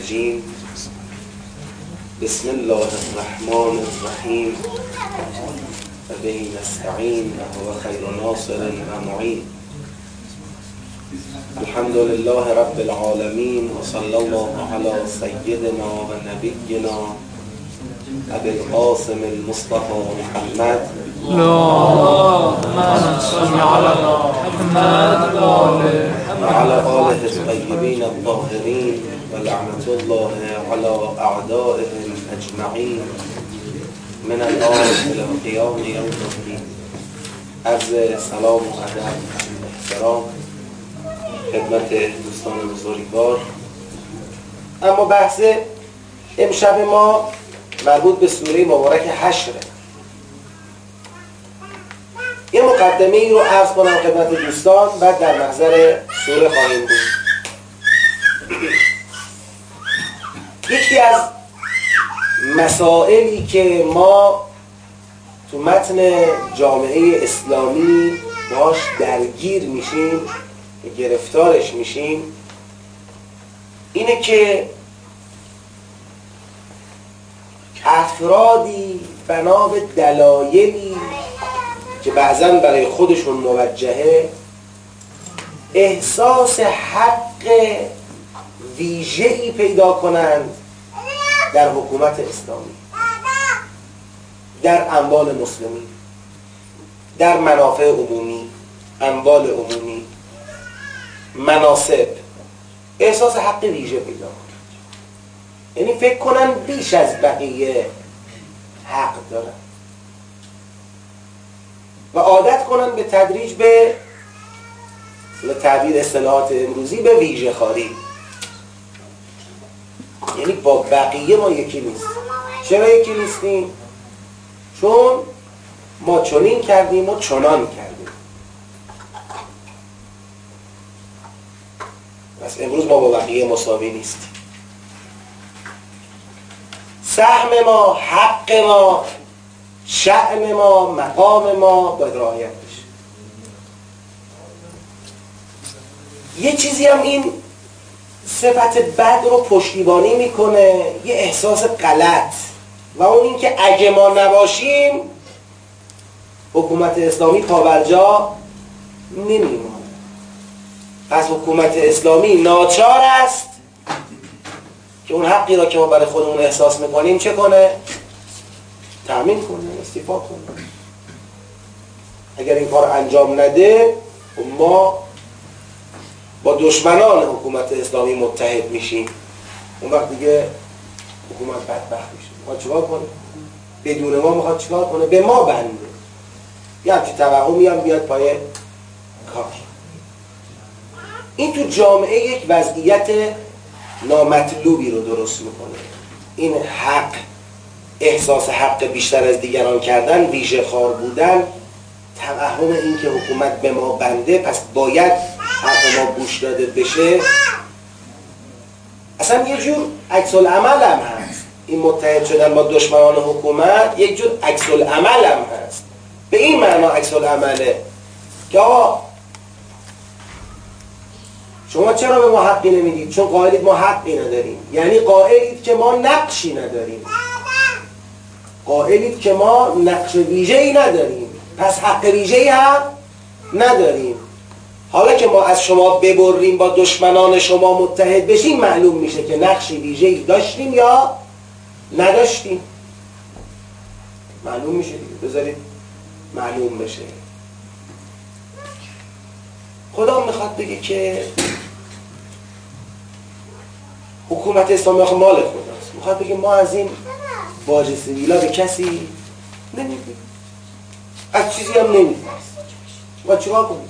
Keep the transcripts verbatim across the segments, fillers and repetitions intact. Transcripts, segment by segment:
الرجیم. بسم الله الرحمن الرحیم و به نستعین و هو خیر ناصر و معین. الحمد لله رب العالمین و صلی الله علی سیدنا و نبینا ابی القاسم المصطفى محمد اللهم صل على محمد و علی آله الطیبین الطاهرین و لعنت الله علی اعدائهم اجمعین من الآن الى قیام یوم الدین. عرض سلام و ادب احترام خدمت دوستان بزرگوار. اما بحث امشب ما مربوط به سوره مبارک حشره. یه مقدمه ای رو عرض کنم خدمت دوستان، بعد در محضر سوره خواهیم بود. یکی از مسائلی که ما تو متن جامعه اسلامی باش درگیر میشیم، گرفتارش میشیم، اینه که افرادی بنا به دلایلی که بعضا برای خودشون موجهه احساس حق ویژه‌ای پیدا کنند در حکومت اسلامی، در اموال مسلمین، در منافع عمومی، اموال عمومی، مناصب، احساس حق ویژه پیدا کنند. یعنی فکر کنن بیش از بقیه حق دارن و عادت کنن به تدریج به تعبیر اصطلاحات امروزی به ویژه خواری. یعنی با بقیه ما یکی نیستیم. چرا یکی نیستیم؟ چون ما چنین کردیم و چنان کردیم. پس امروز ما با بقیه مساوی نیستیم. سهم ما، حق ما، شأن ما، مقام ما باید رعایت بشه. یه چیزی هم این صفت بد رو پشتیبانی میکنه، یه احساس غلط، و اون این که اگه ما نباشیم حکومت اسلامی پابرجا نمیمونه. پس حکومت اسلامی ناچار است که اون حقی را که ما برای خودمون احساس میکنیم چه کنه؟ تأمین کنه، استیفا کنه. اگر این کار انجام نده ما با دشمنان حکومت اسلامی متحد میشیم. اون وقت دیگه حکومت بدبخت میشه. ما چیکار کنه؟ بدون ما میخواد چیکار کنه؟ به ما بنده. یه همچین توهمی هم بیاد پای کار. این تو جامعه یک وضعیت نامطلوبی رو درست میکنه. این حق، احساس حق بیشتر از دیگران کردن، ویژه خوار بودن، توهم این که حکومت به ما بنده پس باید حق ما گوش داده بشه، اصلا یه جور عکس العمل هم هست. این متحد شدن با دشمنان حکومت یک جور عکس العمل هم هست. به این معنا عکس العمله که آقا شما چرا به ما حقی نمیدید؟ چون قائلید ما حقی نداریم. یعنی قائلید که ما نقشی نداریم، قائلید که ما نقش ویژه‌ای نداریم، پس حق ویژه‌ای هم نداریم. حالا که ما از شما ببریم با دشمنان شما متحد بشیم، معلوم میشه که نقشی ویژه‌ای داشتیم یا نداشتیم. معلوم میشه دیگه، بذارید معلوم بشه. خدا میخواد بگه که حکومت اسلامی آخه مال خداست. میخواد بگه ما از این باج سیویلا به کسی نمیدیم، از چیزی هم نمیدیم. ما چیکار کنیم؟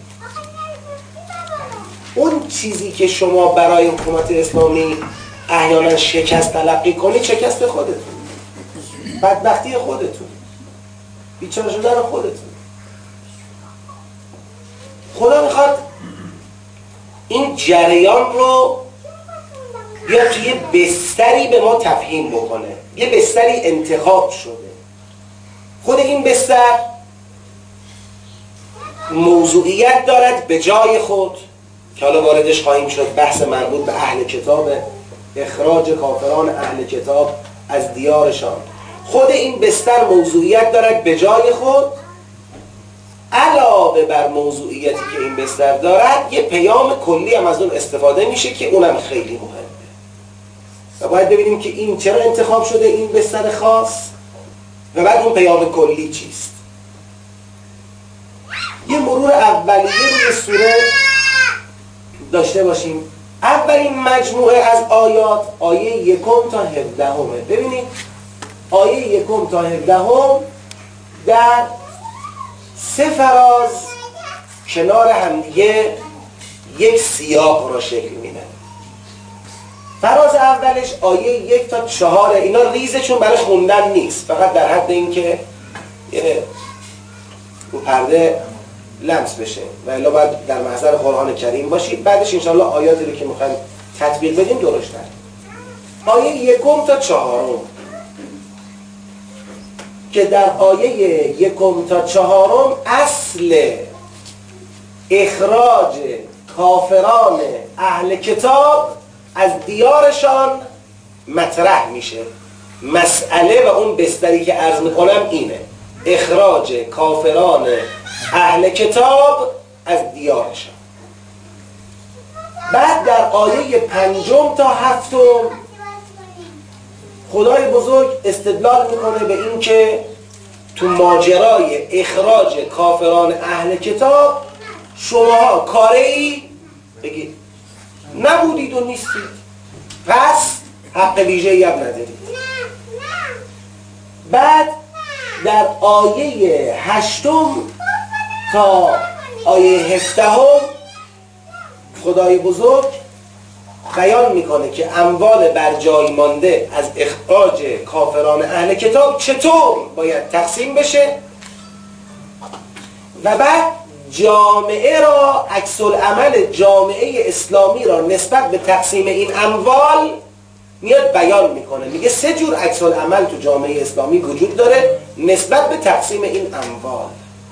اون چیزی که شما برای حکومت اسلامی احیانا شکست تلقی کنید، شکست خودتون، بدبختی خودتون، بیچاره شدن خودتون. خدا میخواد این جریان رو بیا توی بستری به ما تفهیم بکنه. یه بستری انتخاب شده. خود این بستر موضوعیت دارد به جای خود که حالا واردش خواهیم شد. بحث مربوط به اهل کتابه، اخراج کافران اهل کتاب از دیارشان. خود این بستر موضوعیت دارد به جای خود، علاوه بر موضوعیتی که این بستر دارد یه پیام کلی هم از اون استفاده میشه که اونم خیلی مهمه و باید ببینیم که این چرا انتخاب شده این بستر خاص و بعد اون پیام کلی چیست. یه مرور اولیه روی سوره داشته باشیم. اولین مجموعه از آیات آیه یکم تا هفدهمه. ببینید آیه یکم تا هفدهم در سه فراز کنار همدیگه یک سیاق را شکل میده. فراز اولش آیه یک تا چهاره. اینا ریزه چون برای خوندن نیست، فقط در حد این که اون پرده لمس بشه و الا باید در محضر قرآن کریم باشید. بعدش انشاءالله آیاتی رو که میخوایم تطبیق بدیم درشتر. آیه یکم تا چهارم که در آیه یکم تا چهارم اصل اخراج کافران اهل کتاب از دیارشان مطرح میشه. مسئله و اون بستری که عرض میکنم اینه: اخراج کافران اهل کتاب از دیارشان. بعد در آیه پنجم تا هفتم خدای بزرگ استدلال میکنه به این که تو ماجرای اخراج کافران اهل کتاب شماها کاری بگید نبودید و نیستید، پس حق ویژه‌ای هم ندارید. بعد در آیه هشتم تا آیه هفدهم خدای بزرگ بیان میکنه که اموال بر جای مانده از اخراج کافران اهل کتاب چطور باید تقسیم بشه و بعد جامعه را، عکس العمل جامعه اسلامی را نسبت به تقسیم این اموال میاد بیان میکنه. میگه سه جور عکس العمل تو جامعه اسلامی وجود داره نسبت به تقسیم این اموال.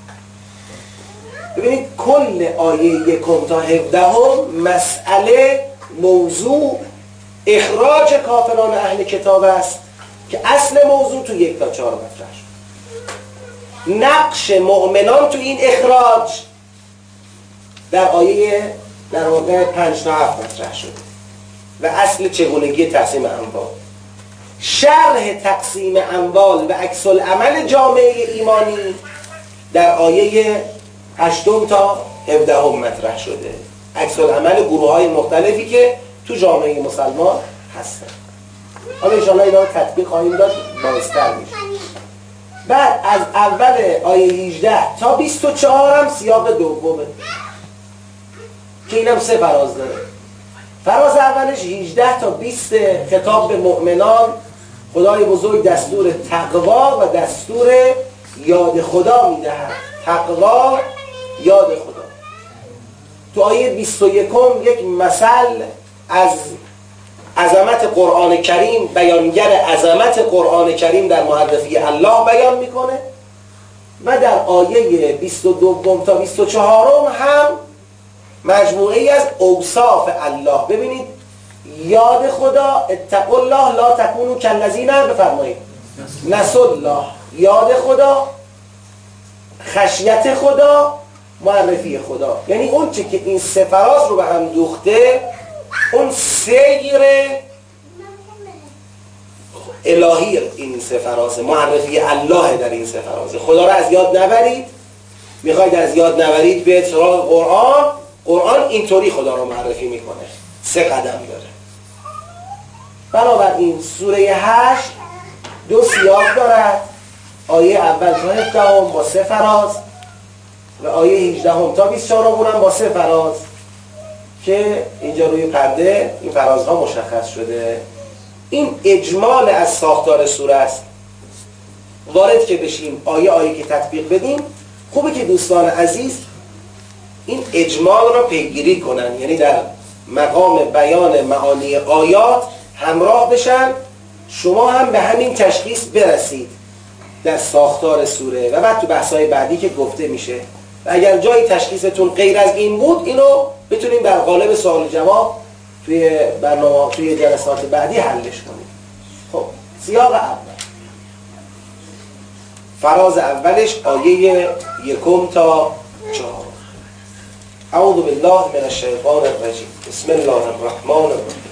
ببینید کل آیه یکم تا هفدهم مسئله موضوع اخراج کافران اهل کتاب است که اصل موضوع تو یک تا چهار مطرح شد. نقش مؤمنان تو این اخراج در آیه در واقع پنج تا هفت مطرح شد و اصل چگونگی تقسیم اموال. شرح تقسیم اموال و عکس العمل جامعه ایمانی در آیه هشتم تا هفدهم مطرح شده. عکس العمل گروه های مختلفی که تو جامعه مسلمان هستن. حالا انشاءالله اینا رو تطبیق خواهیم داد، بازتر میشه. بعد از اول آیه هجده تا بیست و چهار هم سیاق دومه که اینم سه فراز داره. فراز اولش هجده تا بیست خطاب به مؤمنان. خدای بزرگ دستور تقوا و دستور یاد خدا میدهد. تقوا، یاد خدا. تو آیه بیست و یکم یک مثل از عظمت قرآن کریم، بیانگر عظمت قرآن کریم در معرفی الله بیان میکنه و در آیه بیست و دو تا بیست و چهار هم مجموعه ای از اوصاف الله. ببینید یاد خدا، اتقوا الله لا تکونوا کالذین، بفرمایید نسوا الله، یاد خدا، خشیت خدا، معرفی خدا. یعنی اون چی که این سه فراز رو به هم دوخته، اون سیر الهی این سه فراز، معرفی الله در این سه فراز. خدا رو از یاد نبرید، میخواید از یاد نبرید به سراغ قرآن. قرآن اینطوری خدا رو معرفی میکنه، سه قدم داره. بنابراین سوره هشت دو سیاق دارد. آیه اول تا هفدهم با سه فراز و آیه هجدهم تا بیست و چهار هم با سه فراز که اینجا روی پرده این فرازها مشخص شده. این اجمال از ساختار سوره است. وارد که بشیم آیه آیه که تطبیق بدیم، خوبه که دوستان عزیز این اجمال را پیگیری کنن، یعنی در مقام بیان معانی آیات همراه بشن، شما هم به همین تشخیص برسید در ساختار سوره و بعد تو بحث‌های بعدی که گفته میشه. و اگر جای تشخیصتون غیر از این بود، اینو بتونیم در قالب سوال جواب توی برنامه توی جلسات بعدی حلش کنیم. خب سیاق اول، فراز اولش آیه یکم تا چهار. اعوذ بالله من الشیطان الرجیم. بسم الله الرحمن الرحیم.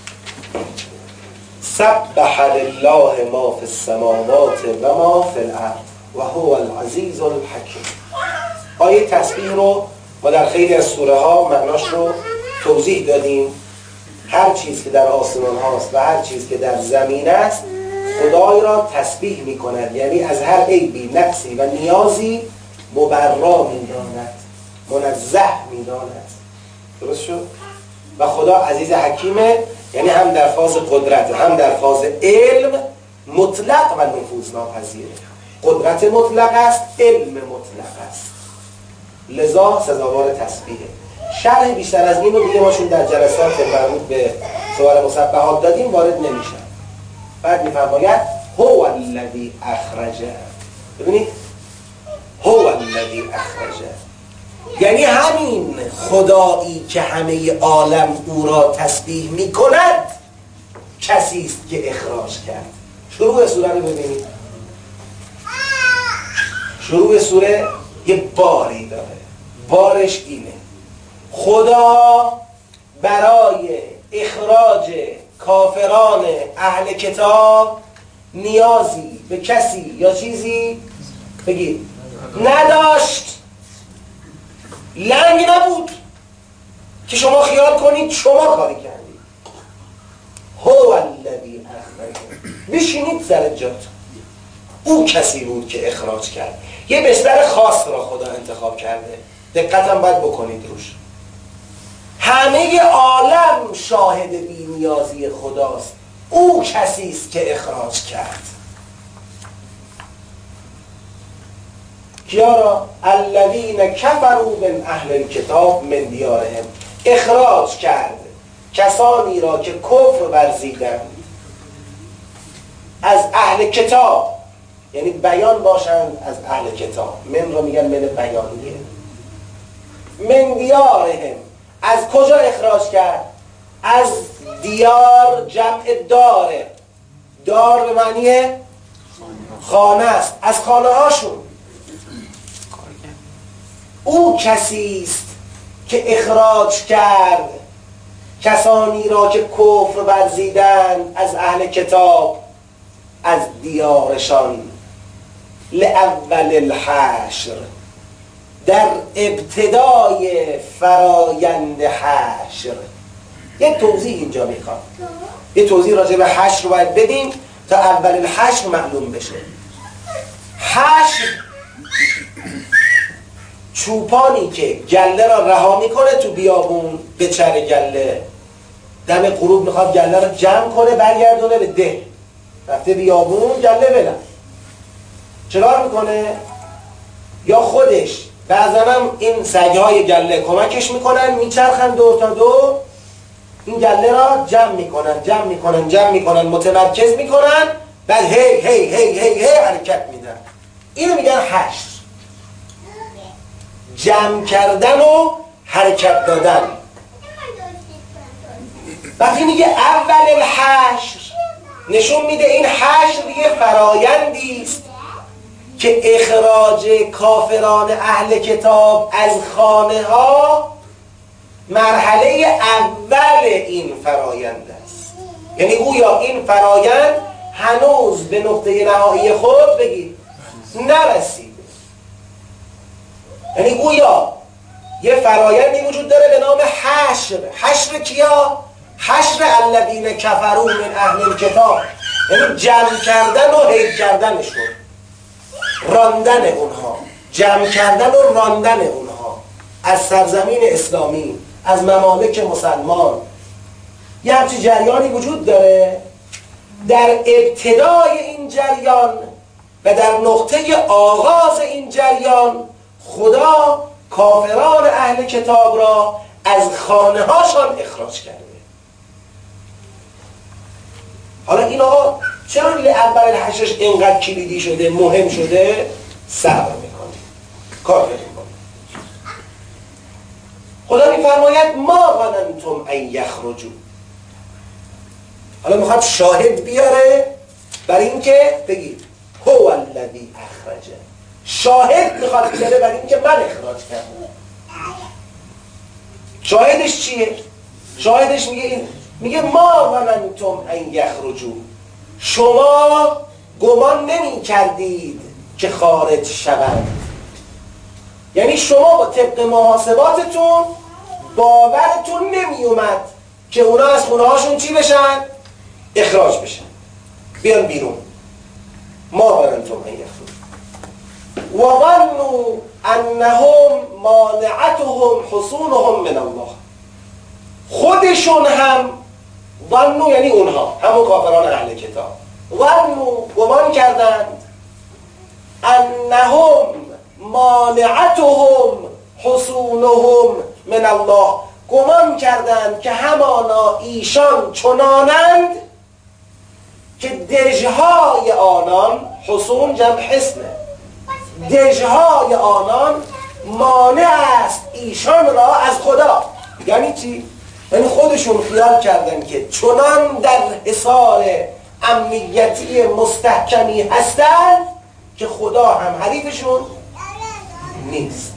سبح لله ما فی السماوات و ما فی الارض و هو العزیز الحکیم. آیه تسبیح رو ما در خیلی از سوره ها معناش رو توضیح دادیم. هر چیز که در آسمان هاست و هر چیز که در زمین است خدای را تسبیح می کند، یعنی از هر عیبی، نقصی و نیازی مبرا می داند، منزه می داند. درست شد؟ و خدا عزیز حکیمه، یعنی هم در فاز قدرت هم در فاز علم مطلق و نفوذ ناپذیره. قدرت مطلق است، علم مطلق است، لذا سزاوار تسبیحه. شرح بیشتر از این رو دیگه ما چون در جلسات مربوط به سوال مسبحات دادیم وارد نمیشن. بعد میفرماید هو الذی اخرجه. ببینید هو الذی اخرجه یعنی همین خدایی که همه عالم او را تسبیح میکند کسی است که اخراج کرد. شروع سوره رو ببینید. شروع سوره یه باری داره، بارش اینه: خدا برای اخراج کافران اهل کتاب نیازی به کسی یا چیزی بگید نداشت. لنگ نبود که شما خیال کنید شما کاری کردید. هو الذی اخرج. بشینید سر جاتون. او کسی بود که اخراج کرد. یه بستر خاص را خدا انتخاب کرده، دقت هم باید بکنید روش. همه عالم شاهد بی‌نیازی خداست. او کسی است که اخراج کرد. کیا را؟ الذین کفروا من اهل الکتاب من دیارهم. اخراج کرد کسانی را که کفر ورزیدند از اهل کتاب، یعنی بیان باشند از اهل کتاب. من را میگن من بیانیه. من دیارهم، از کجا اخراج کرد؟ از دیار، جمع داره. دار به معنی خانه است، از خانه هاشون. او کسی است که اخراج کرد کسانی را که کفر ورزیدند از اهل کتاب از دیارشان لأول الحشر، در ابتدای فرایند حشر. یه توضیح اینجا میخوام، یه توضیح راجع به حشر رو باید بدیم تا اول الحشر معلوم بشه. حشر چوپانی که گله را رها میکنه تو بیابون به چر گله، دم غروب میخواد گله را جمع کنه برگردونه به ده، رفته بیابون گله بلن، چرا میکنه؟ یا خودش بعضا هم این سگهای گله کمکش میکنن، میچرخن دور تا دور این گله را جمع میکنن جمع میکنن جمع میکنن متمرکز میکنن، بعد هی هی هی هی هی حرکت میدن. اینو میگن حشر، جمع کردن و حرکت دادن. وقتی میگه اول الحشر نشون میده این حشر یه فرایندی است که اخراج کافران اهل کتاب از خانه ها مرحله اول این فرایند است. یعنی گویا این فرایند هنوز به نقطه نهایی خود بگید نرسیده. یعنی گویا یه فرایندی وجود داره به نام حشر. حشر کیا؟ حشر الذین کفروا من اهل الکتاب، یعنی جمع کردن و حیف کردنشون، راندن اونها، جمع کردن و راندن اونها از سرزمین اسلامی، از ممالک مسلمان. یه همچین جریانی وجود داره. در ابتدای این جریان و در نقطه آغاز این جریان خدا کافران اهل کتاب را از خانه هاشان اخراج کرده. حالا این آقا چرا اول الحشرش اینقدر کلیدی شده، مهم شده؟ صبر میکنیم، کار کنیم. خدا میفرماید ما ظننتم ان یخرجوا. حالا میخواد شاهد بیاره برای اینکه بگید هو الذی اخرجه. شاهد میخواد بیاره برای اینکه من اخراج کردم. شاهدش چیه؟ شاهدش میگه این، میگه ما ظننتم ان یخرجوا، شما گمان نمی کردید که خارج شوند. یعنی شما با طبق محاسباتتون باورتون نمی اومد که اونا از خونه هاشون چی بشن؟ اخراج بشن، بیان بیرون. ما ظننتم ان یخرجوا و ظنوا انهم مانعتهم حصونهم من الله. خودشون هم ظنوا، یعنی اونها همون کافران اهل کتاب، ظنوا گمان کردند انهم مانعتهم حصونهم من الله، گمان کردند که همانا ایشان چنانند که دژهای آنان، حصون جمع حصنه، دژهای آنان مانع است ایشان را از خدا. یعنی چی؟ یعنی خودشون خیال کردن که چنان در حصار امنیتی مستحکمی هستند که خدا هم حریفشون نیست.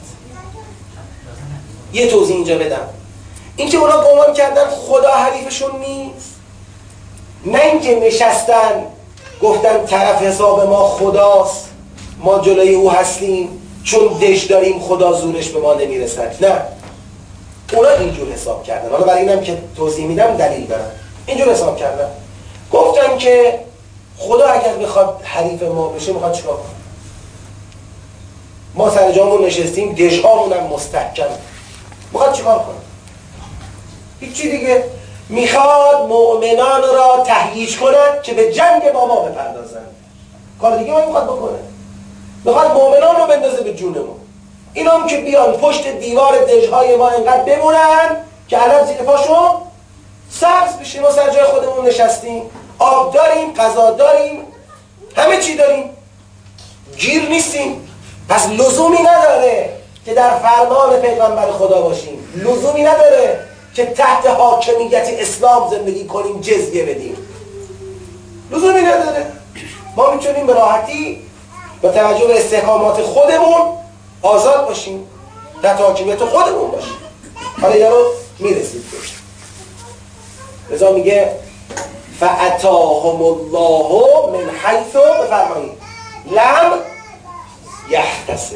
یه توضیح اینجا بدم. اینکه اونا گمان کردن خدا حریفشون نیست، نه اینکه نشستن گفتن طرف حساب ما خداست، ما جلوی او هستیم، چون دژ داریم خدا زورش به ما نمیرسد. نه، اونا اینجور حساب کردن. حالا برای اینم که توضیح میدم دلیل دارم. اینجور حساب کردن، گفتن که خدا اگر بخواد حریف ما بشه میخواد چیکار کنه؟ ما سر جامون نشستیم، دژهامون هم مستحکم، میخواد چیکار کنه؟ هیچی دیگه، میخواد مؤمنان را تهییج کند که به جنگ با ما بپردازند. کار دیگه ما میخواد بکنه، میخواد مؤمنان رو بندازه به جونمون. اینا هم که بیان پشت دیوار دژهای ما اینقدر بمونن که الان زیر پاشون سبز بشیم. ما سر جای خودمون نشستیم، آب داریم، غذا داریم، همه چی داریم، گیر نیستیم. پس لزومی نداره که در فرمان پیغمبر خدا باشیم، لزومی نداره که تحت حاکمیت اسلام زندگی کنیم، جزیه بدیم، لزومی نداره. ما میتونیم به راحتی با توجه به استحکامات خودمون آزاد باشیم، تحت حاکمیت خودمون باشیم. حالا یه رو میرسید باشیم. لذا میگه فَأَتَاهُمُ اللَّهُ مِنْ حَيْثُ، بفرمایید لم یحتسبوا.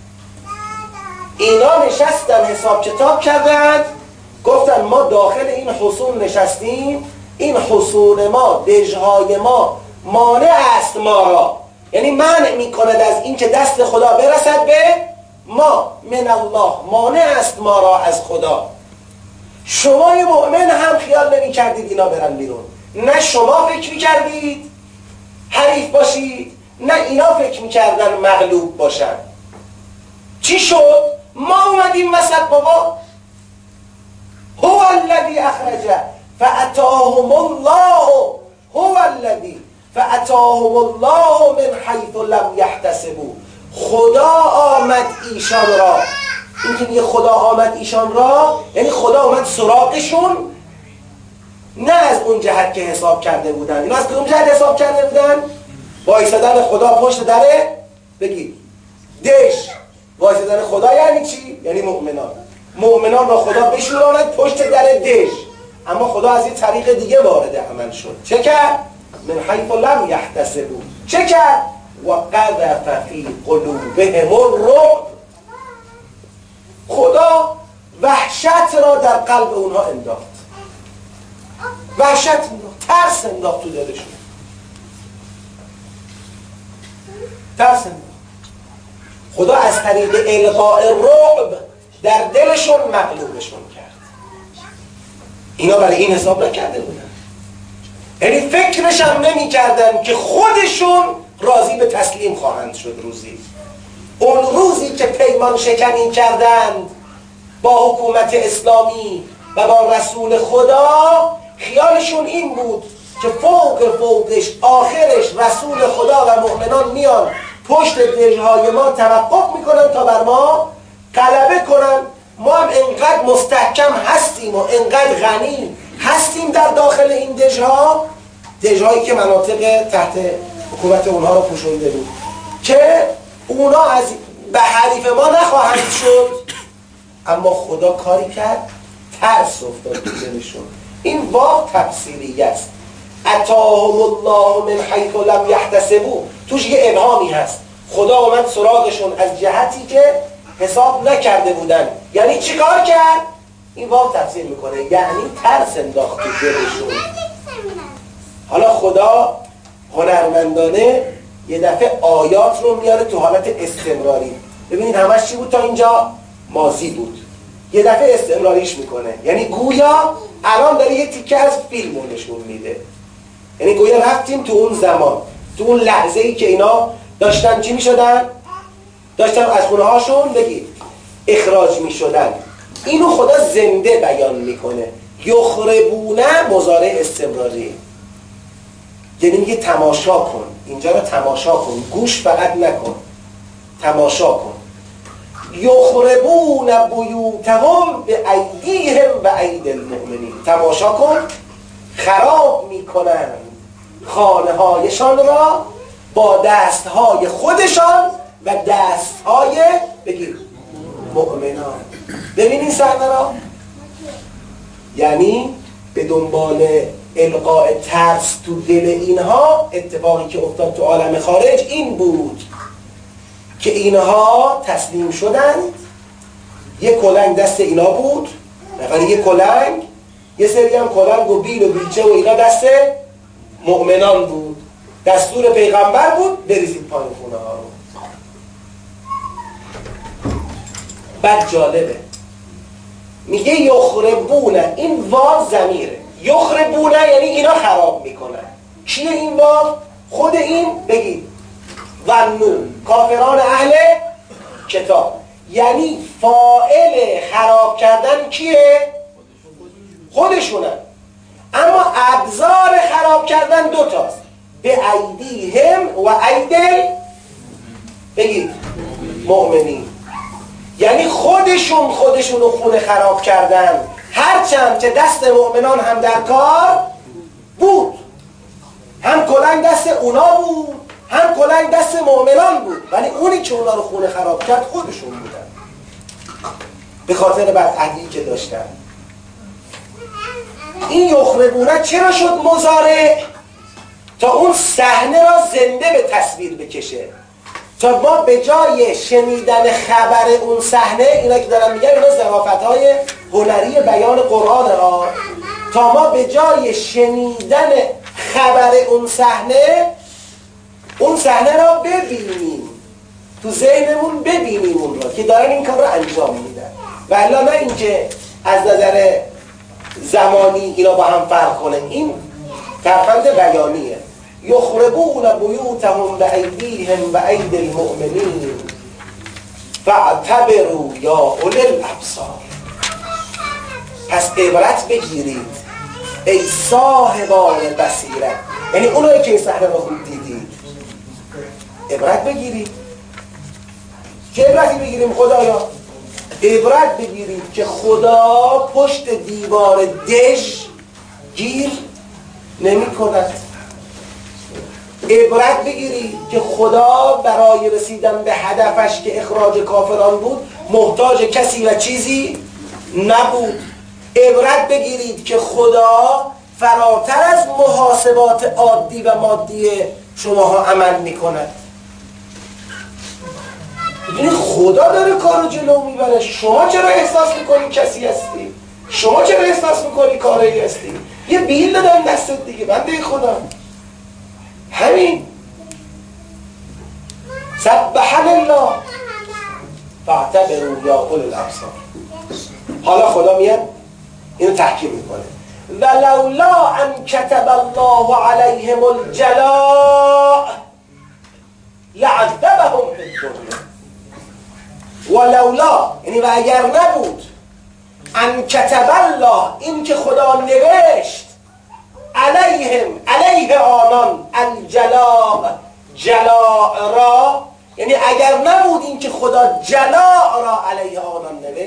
اینا نشستن حساب کتاب کردن، گفتن ما داخل این حصون نشستیم، این حصون ما، دژهای ما مانع است ما را، یعنی منع میکند از این که دست خدا برسد به ما، من الله، مانع است ما را از خدا. شما مؤمن هم خیال نمی کردید اینا برن بیرون، نه شما فکر می کردید حریف باشید، نه اینا فکر می کردن مغلوب باشن. چی شد؟ ما اومدیم وسط بابا. هو الذی اخرجه فاتاهم الله، هو الذی فاتاهم الله من حیث لم یحتسبوا. خدا آمد ایشان را. این که میگه خدا آمد ایشان را یعنی خدا آمد سراغشون، نه از اون جهت که حساب کرده بودن. اینا از کدوم جهت حساب کرده بودن؟ وایسادن خدا پشت دره، بگید دش. وایسادن خدا یعنی چی؟ یعنی مؤمنان. مؤمنان را خدا بشوراند پشت در دش. اما خدا از این طریق دیگه وارد عمل شد. چه کرد؟ من حیث لم یحتسبوا. چه کرد؟ و قذف فی قلوبهم الرعب. خدا وحشت را در قلب اونها انداخت. وحشت انداخت، ترس انداخت تو دلشون، ترس انداخت. خدا از طریق القاء رعب در دلشون مغلوبشون کرد. اینا برای این حساب نکرده بودن، یعنی فکرش هم نمی کردن که خودشون راضی به تسلیم خواهند شد. روزی اون روزی که پیمان شکنی کردند با حکومت اسلامی و با رسول خدا، خیالشون این بود که فوق فوقش آخرش رسول خدا و مؤمنان میان پشت دژهای ما توقف میکنن تا بر ما غلبه کنن ما هم انقدر مستحکم هستیم و انقدر غنی هستیم در داخل این دژها، دژهایی که مناطق تحت حکومت اونها رو پوشونده بود، که اونا از به حریف ما نخواهند شد. اما خدا کاری کرد، ترس افتاد تو دلشون. این واو تفسیری است. اتاهم الله من حیث لم یحتسبوا، توش یه ابهامی هست. خدا اومد سراغشون از جهتی که حساب نکرده بودن. یعنی چی کار کرد؟ این واو تفسیر میکنه یعنی ترس انداخت تو دلشون. حالا خدا هنرمندانه یه دفعه آیات رو میاره تو حالت استمراری. ببینید همش چی بود تا اینجا؟ ماضی بود. یه دفعه استمراریش میکنه، یعنی گویا الان داره یه تیکه از فیلم رو نشون میده. یعنی گویا رفتیم تو اون زمان، تو اون لحظه ای که اینا داشتن چی میشدن؟ داشتن از خونه هاشون بگید اخراج میشدن. اینو خدا زنده بیان میکنه. یخربونه مضارع استمراری، یعنی میگه تماشا کن، اینجا رو تماشا کن، گوش فقط نکن، تماشا کن. یخربون بیوتهم به ایدیهم و ایدی المؤمنین، تماشا کن، خراب میکنن خانه هایشان را با دست های خودشان و دست های بگیر مؤمنان. ببینین صحنه را، یعنی به دنبال القاء ترس تو دل اینها اتفاقی که افتاد تو عالم خارج این بود که اینها تسلیم شدند. یک کلنگ دست اینا بود، نفر یک کلنگ، یه سری هم کلنگ و بیل و بیلچه و اینا دست مؤمنان بود. دستور پیغمبر بود بریزید پایین خونه ها رو. بعد جالبه میگه یخربونه، این واو ضمیره. یخربونه یعنی اینا خراب میکنن. کیه این واو؟ خود این بگید ظنون، کافران اهل کتاب. یعنی فاعل خراب کردن کیه؟ خودشونن. اما ابزار خراب کردن دوتاست، به ایدیهم و ایدل بگید مؤمنین. یعنی خودشون خودشون رو خونه خراب کردن، هرچند که دست مؤمنان هم در کار بود. هم کلنگ دست اونا بود، هم کلنگ دست مؤمنان بود، ولی اونی که اونا رو خونه خراب کرد خودشون بودن، به خاطر بدعهدی که داشتن. این یخربونه چرا شد مضارع؟ تا اون صحنه را زنده به تصویر بکشه، تا ما به جای شنیدن خبر اون صحنه، اینا که دارم میگن اینا ظرافت‌های هنری بیان قرآن ها، تا ما به جای شنیدن خبر اون صحنه اون صحنه را ببینیم، تو ذهنمون ببینیم اون را که دارن این کار را انجام میدن. و الا نه اینکه از نظر زمانی اینا با هم فرق کنه. این فرقند بیانیه. یخربون بیوتهم بایدیهم و ایدی المؤمنین فاعتبروا یا اولی الابصار. پس عبرت بگیرید ای صاحبان بصیرت، یعنی اونایی که این صحنه رو خوب دیدید عبرت بگیرید. چه عبرتی بگیریم خدایا؟ عبرت بگیرید که خدا پشت دیوار دژ گیر نمی کند. عبرت بگیرید که خدا برای رسیدن به هدفش که اخراج کافران بود محتاج کسی و چیزی نبود. عبرت بگیرید که خدا فراتر از محاسبات عادی و مادی شماها عمل می کند. ببینید خدا داره کارو جلو میبره. شما چرا احساس میکنی کسی هستی؟ شما چرا احساس میکنی کاری هستی؟ یه بیل دادن دستت دیگه، بنده خدا. همین سبح الله فاعتبروا یا اولی الابصار. حالا خدا میاد اینو تحکیم میکنه. ولولا ان كتب الله عليهم الجلاء لعذبهم في الدنيا. ولولا یعنی و اگر نبود ان كتب الله، این که خدا نوشت علیهم، علیه آنان، الجلاء، جلاء را، یعنی اگر نبود این که خدا جلاء را علیه آنان نوشت،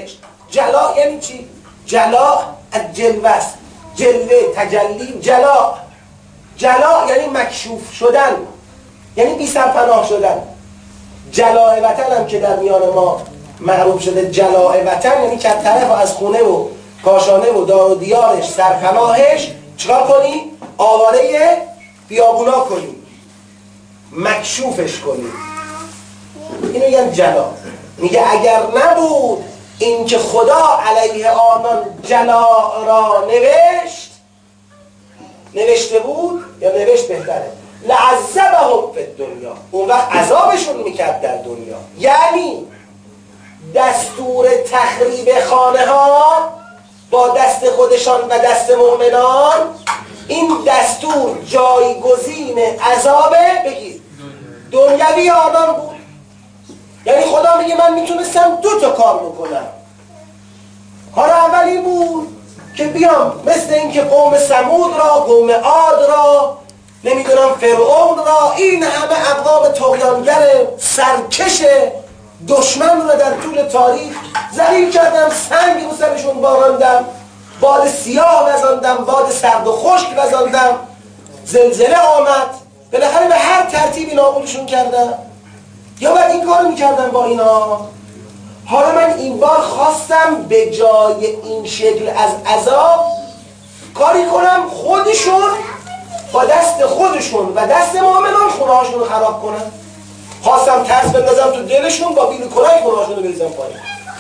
جلا یعنی چی؟ جلا از جلوه است، جلوه، تجلی، جلا. جلا یعنی مکشوف شدن، یعنی بی سرپناه شدن. جلاء وطن هم که در میان ما معروف شده، جلاء وطن یعنی که طرف از خونه و کاشانه و دار و دیارش، سرپناهش چکار کنی؟ آواره بیابونا کنی، مکشوفش کنی. اینو میگن جلا. میگه اگر نبود این که خدا علیه آنان جلا را نوشت، نوشته بود یا نوشت بهتره، لعذبهم فی الدنیا، اون وقت عذابشون میکرد در دنیا. یعنی دستور تخریب خانه ها با دست خودشان و دست مؤمنان، این دستور جایگزین عذاب بگید دنیوی آنان بود. یعنی خدا میگه من میتونستم دو تا کار بکنم. کار اولی بود که بیام مثل اینکه قوم ثمود را، قوم عاد را، نمیدونم فرعون را، این همه اقوام طغیانگر سرکش دشمن را در طول تاریخ ذلیل کردم، سنگ رو سرشون باراندم، باد سیاه وزاندم، باد سرد و خشک وزاندم، زلزله آمد، بالاخره به هر ترتیبی نابودشون کردم. یا بعد این کار میکردم با اینا. حالا من این بار خواستم به جای این شکل از عذاب کاری کنم خودشون با دست خودشون و دست مؤمنان خونه هاشون رو خراب کنم. خواستم ترس بندازم تو دلشون، با بیل کلاه خونه هاشون رو بریزم پایین.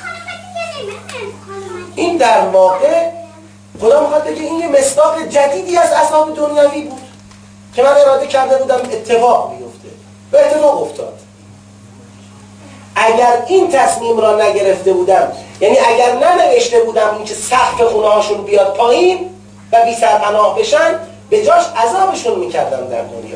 این در واقع خدا میخواد بگه این یه مصداق جدیدی از عذاب دنیوی بود که من اراده کرده بودم اتفاق بیفته، به اتفاق افتاد. اگر این تصمیم را نگرفته بودم، یعنی اگر ننوشته بودم این که سقف خونه هاشون بیاد پایین و بی سرپناه بشن، به جاش عذابشون میکردم در دنیا.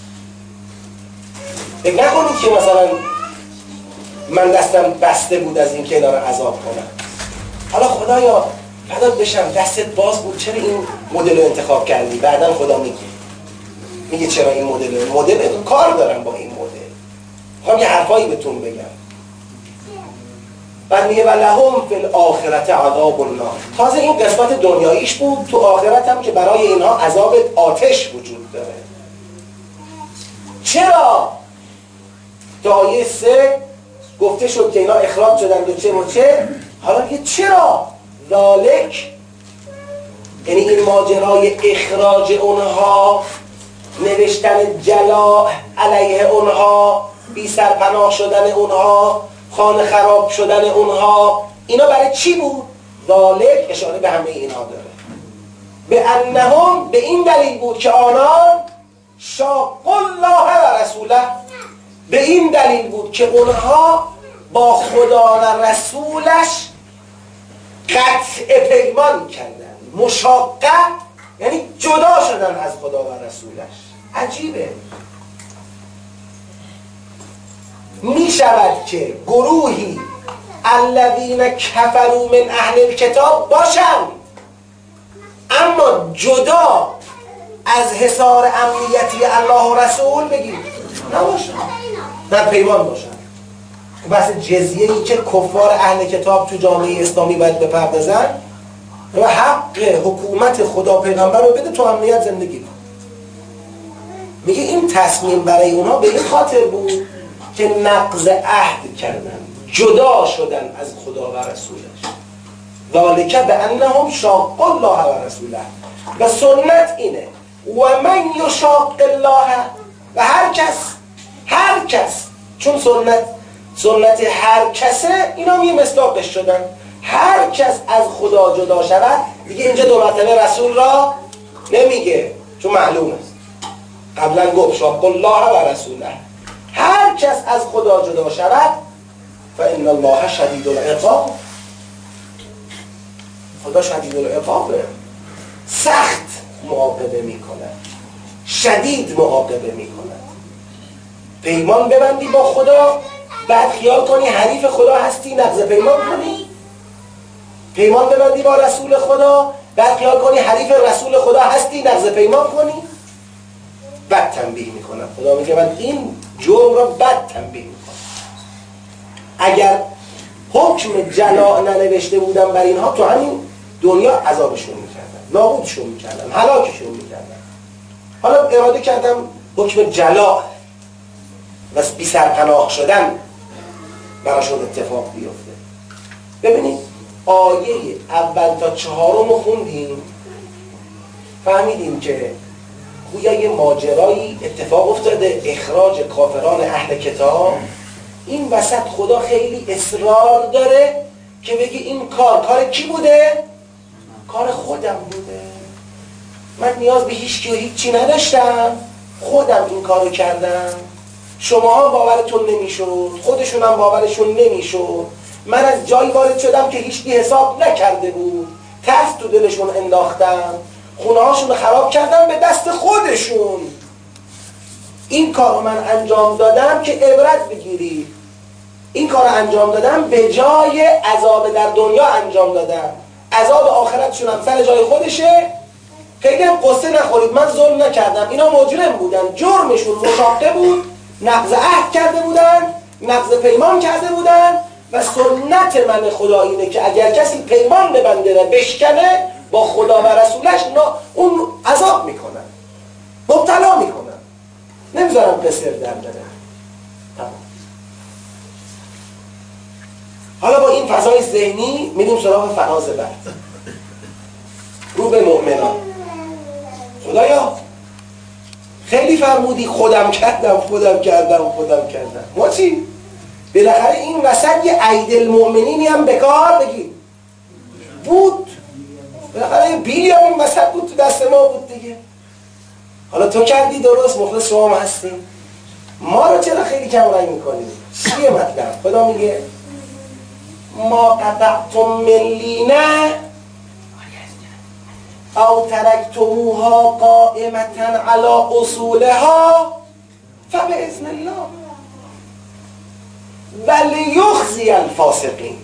فکر نکنید که مثلا من دستم بسته بود از این که اینا را عذاب کنم. حالا خدایا فدات بشم دستت باز بود، چرا این مدل رو انتخاب کردی؟ بعداً خدا میگه میگه چرا این مدل رو مدل کار دارم با این مدل، میخوام یه حرفایی بهتون بگم. بعد میگه ولهم فی الاخرة عذاب النار. تازه این قسمت دنیاییش بود، تو آخرت هم که برای اینها عذاب آتش وجود داره. چرا؟ تا آیه سه گفته شد که اینا اخراج شدن و چه و چه. حالا که چرا؟ ذالک یعنی این ماجرای اخراج اونها، نوشتن جلا علیه اونها، بی سرپناه شدن اونها، خانه خراب شدن اونها، اینا برای چی بود؟ ذالک اشاره به همه اینا داره. به انهم، به این دلیل بود که آنان شاق الله و رسوله، به این دلیل بود که اونها با خدا و رسولش قطع پیمان کردن. مشاقه یعنی جدا شدن از خدا و رسولش. عجیبه. می شود که گروهی الذین کفروا من اهل الکتاب باشند اما جدا از حصار امنیتی الله و رسول بگید نباشند، در پیمان باشند. بحث جزیه‌ای که کفار اهل کتاب تو جامعه اسلامی باید بپردازن و حق حکومت خدا پیغمبر رو بده تو امنیت زندگی کن. میگه این تصمیم برای اونها به این خاطر بود که نقض عهد کردن، جدا شدن از خدا و رسولش. ذالک بانهم شاق الله و رسوله. و سنت اینه و من یشاق الله، و هر کس هر کس چون سنت سنت هر کسه، اینا یه مصداقش شدن. هر کس از خدا جدا شود، دیگه اینجا دو مرتبه رسول را نمیگه چون معلوم است. قبلا گفت شاق الله و رسوله. هر کس از خدا جدا شود فإن الله شدید العقاب، خدا شدید العقابه، سخت معاقبه میکنه، شدید معاقبه میکنه. پیمان ببندی با خدا، بعد خیال کنی حریف خدا هستی، نقض پیمان کنی. پیمان ببندی با رسول خدا، بعد خیال کنی حریف رسول خدا هستی، نقض پیمان کنی. بد تنبیه میکنم. خدا میگه من این جرم را بد تنبیه میکنم. اگر حکم جلاء ننوشته بودن بر اینها، تو همین دنیا عذابشون میکردن، نابودشون میکردن، هلاکشون میکردن. حالا اراده کردم حکم جلاء و بی سرپناه شدن براشون اتفاق بیفته. ببینید آیه اول تا چهارم رو خوندیم، فهمیدیم که گویا یه ماجرایی اتفاق افتاده، اخراج کافران اهل کتاب. این وسط خدا خیلی اصرار داره که بگی این کار کار کی بوده؟ کار خودم بوده. من نیاز به هیچ کی و هیچی نداشتم، خودم این کارو کردم. شماها باورتون نمیشد، خودشون هم باورشون نمیشد. من از جایی وارد شدم که هیچ کی حساب نکرده بود، ترس تو دلشون انداختم، خونه هاشون رو خراب کردم به دست خودشون. این کار رو من انجام دادم که عبرت بگیرید. این کار رو انجام دادم به جای عذاب در دنیا انجام دادم، عذاب آخرتشون هم سر جای خودشه. خیلی هم قصه نخورید، من ظلم نکردم، اینا مجرم بودن، جرمشون مشاقه بود، نقض عهد کرده بودن، نقض پیمان کرده بودن و سنت من خدا اینه که اگر کسی پیمان ببنده و بشکنه با خدا و رسولش، اون عذاب میکنن، مبتلا میکنن، نمیذارم قصر در بره. حالا با این فضای ذهنی میریم سراغ فراز بعد، رو به مؤمنان. خدایا خیلی فرمودی خودم کردم خودم کردم خودم کردم، ما چی؟ بالاخره این وسط یه عید المؤمنینی هم بکار بگیم بود، بالاخره بیلی هم این وسط بود، تو دست ما بود دیگه. حالا تو کردی درست، مخلص شما هم هستیم، ما رو چرا خیلی کم رنگ میکنیم؟ چیه مطلب؟ خدا میگه ما قطعتم من لینه او ترکتموها قائمتا علی اصولها فباذن الله ولیخزی الفاسقین.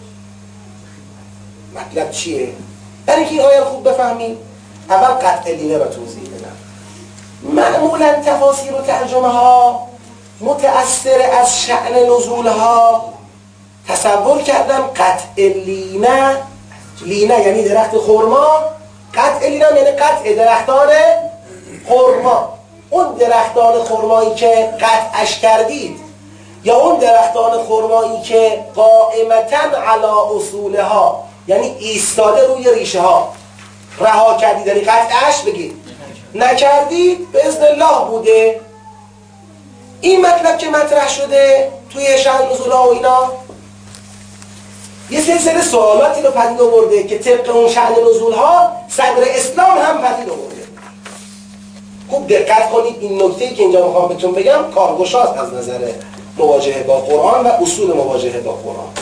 مطلب چیه؟ برای که این آیه خوب بفهمیم اول قطع لینه را توضیح بدم. معمولا تفاسیر و ترجمه ها متأثر از شأن نزول ها تصور کردم قطع لینه، لینه یعنی درخت خرما، قطع لینه یعنی قطع درختان خرما. اون درختان خرمایی که قطعش کردید یا اون درختان خرمایی که قائمتاً علی اصولها یعنی ایستاده روی ریشه ها رها کردید، یعنی قطعش بگید نکردید، به اذن الله بوده. این مطلب که مطرح شده توی شأن نزول ها و اینا یه سلسله سوالاتی رو پدید آورده که طبق اون شأن نزول ها صدر اسلام هم پدید آورده. خوب دقت کنید، این نکته‌ای که اینجا میخوام بهتون بگم کارگشاست از نظر مواجهه با قرآن و اصول مواجهه با قرآن.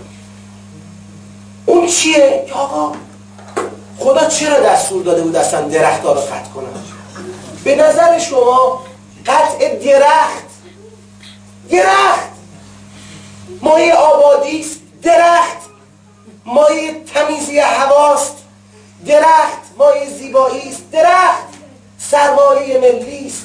اون چیه؟ یا آقا خدا چرا دستور داده بود اصلا درخت‌ها رو قطع کنن؟ به نظر شما قطع درخت درخت مایه آبادی است، درخت مایه تمیزی هواست، درخت مایه زیبایی است، درخت سرمایه ملی است،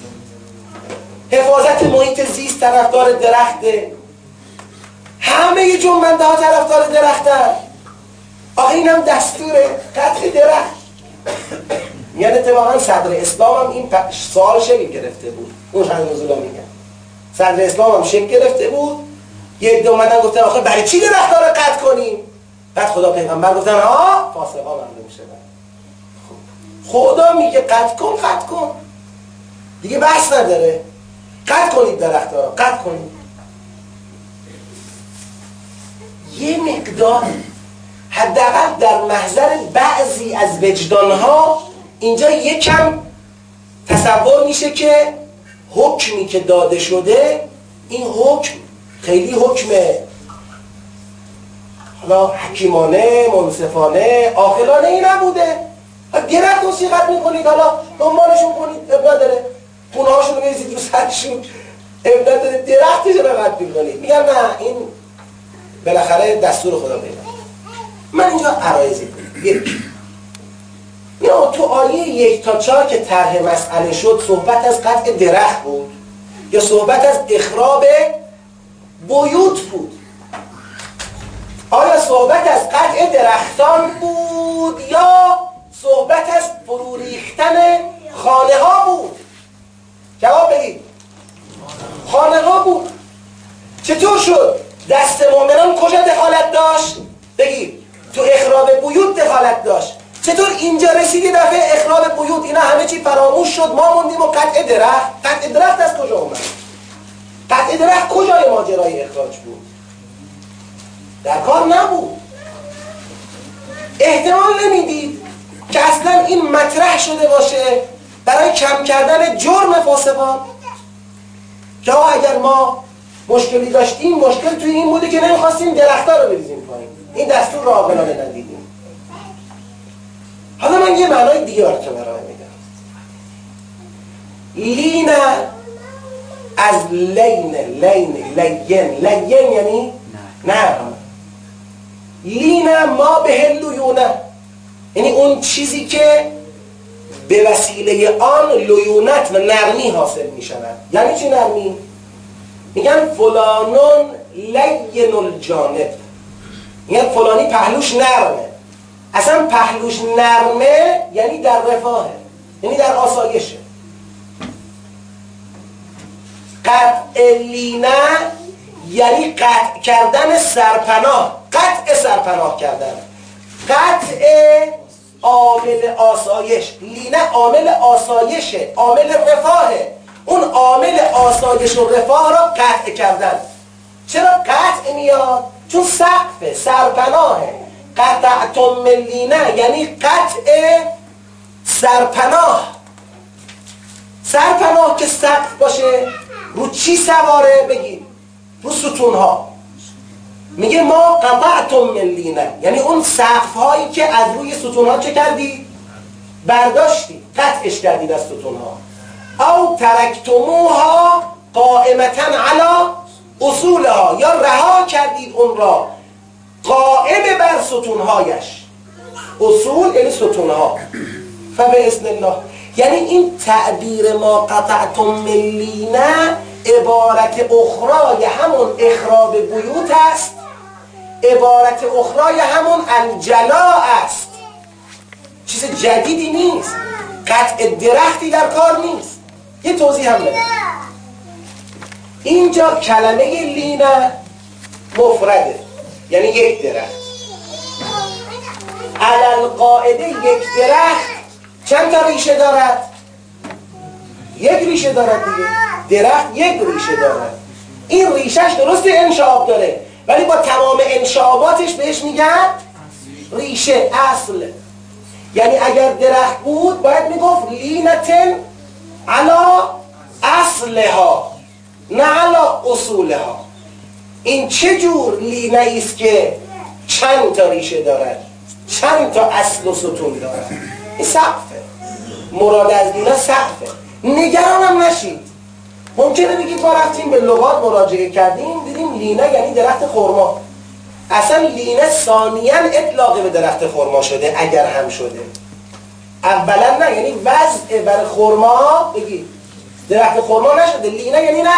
حفاظت محیط زیست طرفدار درخته، همه جنبنده ها طرفدار درختن. آخه اینم دستوره قطع درخت. یعنی اتفاقا صدر اسلام هم این سوال شکل گرفته بود. اون شأن نزول ها میگن صدر اسلام هم شکل گرفته بود. یه عده اومدن گفتن آخه برای چی درخت ها رو قطع کنیم؟ بعد خدا پیغمبر گفتن ها فاسقا معلوم شدن. خدا میگه قطع کن قطع کن دیگه، بحث نداره، قطع کنید درخت ها رو قطع کنید. یه مقدار حداقل در محضر بعضی از وجدانها اینجا یکم تصور میشه که حکمی که داده شده این حکم خیلی حکم حالا حکیمانه، منصفانه، عاقلانه ای نبوده. درخت وسیقت میکنید، حالا دنبالشون کنید، اب نداره، خونه هاشون رو بریزید رو سرشون، اب نداره، درختش رو قطع میکنید. میگن نه این بالاخره دستور خدا پیدا. من اینجا عرایزی کنم. یک یا تو آیه یک تا چهار که طرح مسئله شد صحبت از قطع درخت بود یا صحبت از اخراب بیوت بود؟ آیا صحبت از قطع درختان بود یا صحبت از فرو ریختن خانه ها بود؟ جواب بدید. خانه ها بود. چطور شد؟ دست مؤمنان کجا دخالت داشت؟ بگید. تو اخراب بیوت دخالت داشت. چطور اینجا رسیدی دفعه اخراب بیوت اینا همه چی فراموش شد، ما موندیم و قطع درخت؟ قطع درخت از کجا اومد؟ قطع درخت کجای ماجرای اخراج بود؟ در کار نبود. احتمال نمیدید که اصلا این مطرح شده باشه برای کم کردن جرم فاسقان؟ که اگر ما مشکلی داشتیم، مشکل توی این بوده که نمیخواستیم درخت‌ها رو بریزیم پایین، این دستور رو عاقلانه ندیدیم. حالا من یه معنای دیگه براتون ارائه میدم. لین از لین، لین لین لین یعنی نه. لین ما به لیونه، یعنی اون چیزی که به وسیله آن لیونت و نرمی حاصل می شود. یعنی چی نرمی؟ میگن فلانون لین الجانب، میگن فلانی پهلوش نرمه. اصلا پهلوش نرمه یعنی در رفاهه، یعنی در آسایشه. قطع لینه یعنی قطع کردن سرپناه، قطع سرپناه کردن، قطع عامل آسایش. لینه عامل آسایشه، عامل رفاهه. اون عامل آسایش و رفاه را قطع کردن. چرا قطع میاد؟ چون سقف سرپناهه. قطعتم من لینه یعنی قطع سرپناه. سرپناه که سقف باشه رو چی سواره؟ بگید رو ستونها. میگه ما قطعتم من لینه یعنی اون سقف هایی که از روی ستونها چه کردی؟ برداشتی، قطعش کردید از ستونها. او ترکتموها قائمتا علی اصولها، یا رها کردید اون را قائم بر ستونهایش. اصول یعنی ستونها. فباذن الله، یعنی این تعبیر ما قطعتم من لینه عبارت اخرای همون اخراب بیوت است، عبارت اخرای همون انجلا است، چیز جدیدی نیست، قطع درختی در کار نیست. یه توضیح هم بده. اینجا کلمه لینه مفرده، یعنی یک درخت. علل قاعده یک درخت چند تا ریشه دارد؟ یک ریشه دارد دیگه. درخت یک ریشه دارد. این ریشهش درست انشعاب داره ولی با تمام انشعاباتش بهش میگن ریشه، اصل. یعنی اگر درخت بود باید میگفت لینتن علا اصلها نه علا اصولها. این چه جور لینه ایست که چند تا ریشه دارد، چند تا اصل و ستون دارد؟ این سقفه. مراد از لینه سقفه. نگرانم نشید. ممکنه بگید ما رفتیم به لغات مراجعه کردیم دیدیم لینه یعنی درخت خرما. اصلا لینه ثانیاً اطلاق به درخت خرما شده، اگر هم شده. اولا نه، یعنی وضع بر خرما بگید درخت خرما نشده. لینه یعنی نه.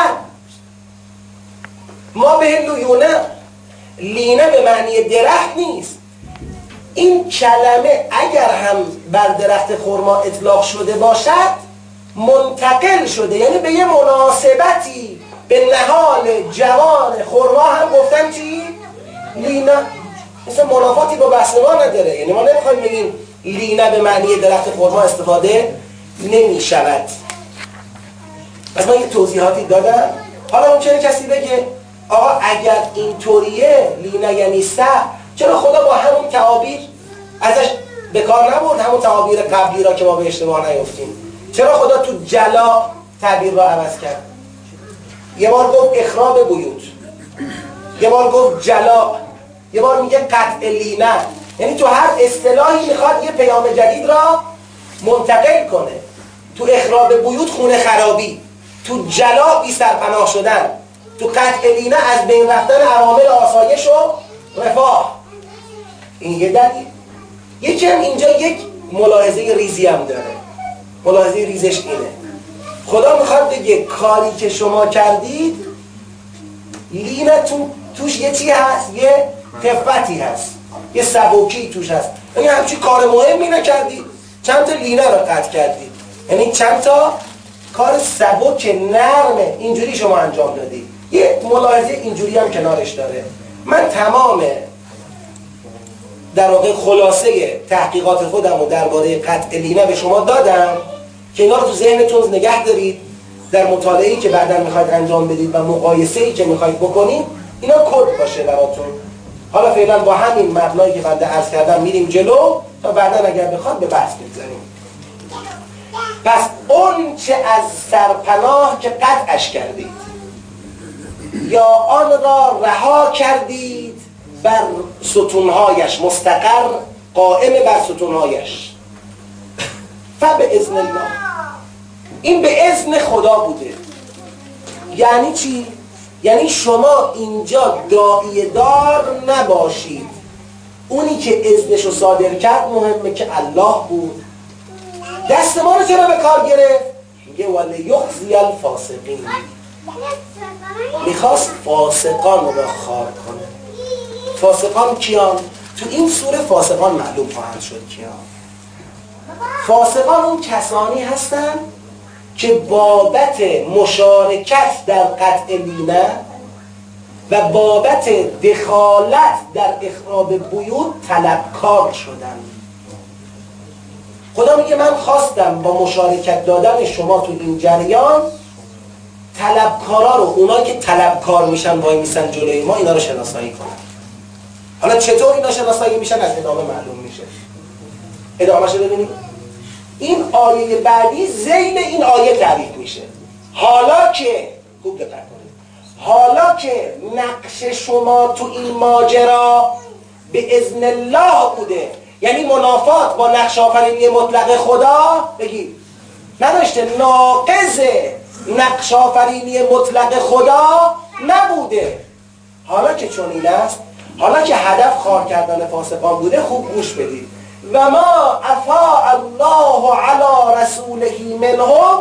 ما به لیونه، لینه به معنی درخت نیست. این کلمه اگر هم بر درخت خرما اطلاق شده باشد منتقل شده، یعنی به یه مناسبتی به نهال جوان خرما هم گفتن چی؟ لینه. مثل منافاتی با بحث ما نداره. یعنی ما نمیخوایم بگیم لینه به معنی درخت خرما استفاده نمی شود. پس من یه توضیحاتی دادم. حالا ممکنه کسی بگه آقا اگر اینطوریه لینه یعنی سه، چرا خدا با همون تعابیر ازش به کار نبرد؟ همون تعابیر قبلی را که ما به اشتباه نیفتیم، چرا خدا تو جلا تعبیر را عوض کرد؟ یه بار گفت اخراب بیوت، یه بار گفت جلا، یه بار میگه قطع لینه. یعنی تو هر اصطلاحی میخواد یه پیام جدید را منتقل کنه. تو اخراب بیوت خونه خرابی، تو جلا بی سرپناه شدن، تو قطع لینه از بین رفتن عوامل آسایش و رفاه. این یه دلیل. یکی هم اینجا یک ملاحظه ریزی هم داره. ملاحظه ریزش اینه، خدا میخواد بگه کاری که شما کردید لینه تو توش یه چی هست، یه خفتی هست، یه سبکی توش هست. یعنی همچین کار مهمی نکردید، چند تا لینه رو قطع کردید، یعنی چند تا کار سبک نرمه اینجوری شما انجام دادید. یه ملاحظه اینجوری هم کنارش داره. من تمام در واقع خلاصه تحقیقات خودم رو درباره قطع لینه به شما دادم که اینا رو تو ذهنتون نگه دارید، در مطالعه‌ای که بعداً میخواید انجام بدید و مقایسه‌ای که میخواید بکنید اینا کد باشه براتون. حالا فعلا با همین مبنایی که بنده عرض کردم میریم جلو تا بعداً اگر بخواد به بحث بگذاریم. پس اون چه از سرپناه که قطعش کردید یا آن را رها کردید بر ستونهایش، مستقر قائم بر ستونهایش، فباذن الله، این به اذن خدا بوده. یعنی چی؟ یعنی شما اینجا داعیه دار نباشید، اونی که اذنشو صادر کرد مهمه که الله بود. دست ما رو چرا به کار گرفت؟ میگه ولیخزی الفاسقین، میخواست فاسقان رو خار کنه. فاسقان کیان؟ تو این سوره فاسقان معلوم خواهند شد کیان. فاسقان اون کسانی هستن که بابت مشارکت در قطع لینه و بابت دخالت در اخراب بیوت طلبکار شدن. خدا میگه من خواستم با مشارکت دادن شما تو این جریان طلبکارا رو، اونایی که طلبکار میشن وای میسن جلوی ما، اینا رو شناسایی کنن. حالا چطور اینا شناسایی میشن از ادامه معلوم میشه. ادامه‌شو ببینید. این آیه بعدی ذیل این آیه تعریف میشه. حالا که خوب دقت کنید، حالا که نقش شما تو این ماجرا به اذن الله بوده، یعنی منافات با نقش آفرینی مطلق خدا بگید نداشته، ناقض نقش آفرینی مطلق خدا نبوده. حالا که چون این است، حالا که هدف خار کردن فاسقان بوده، خوب گوش بدید. و ما افاء الله علی رسوله منهم،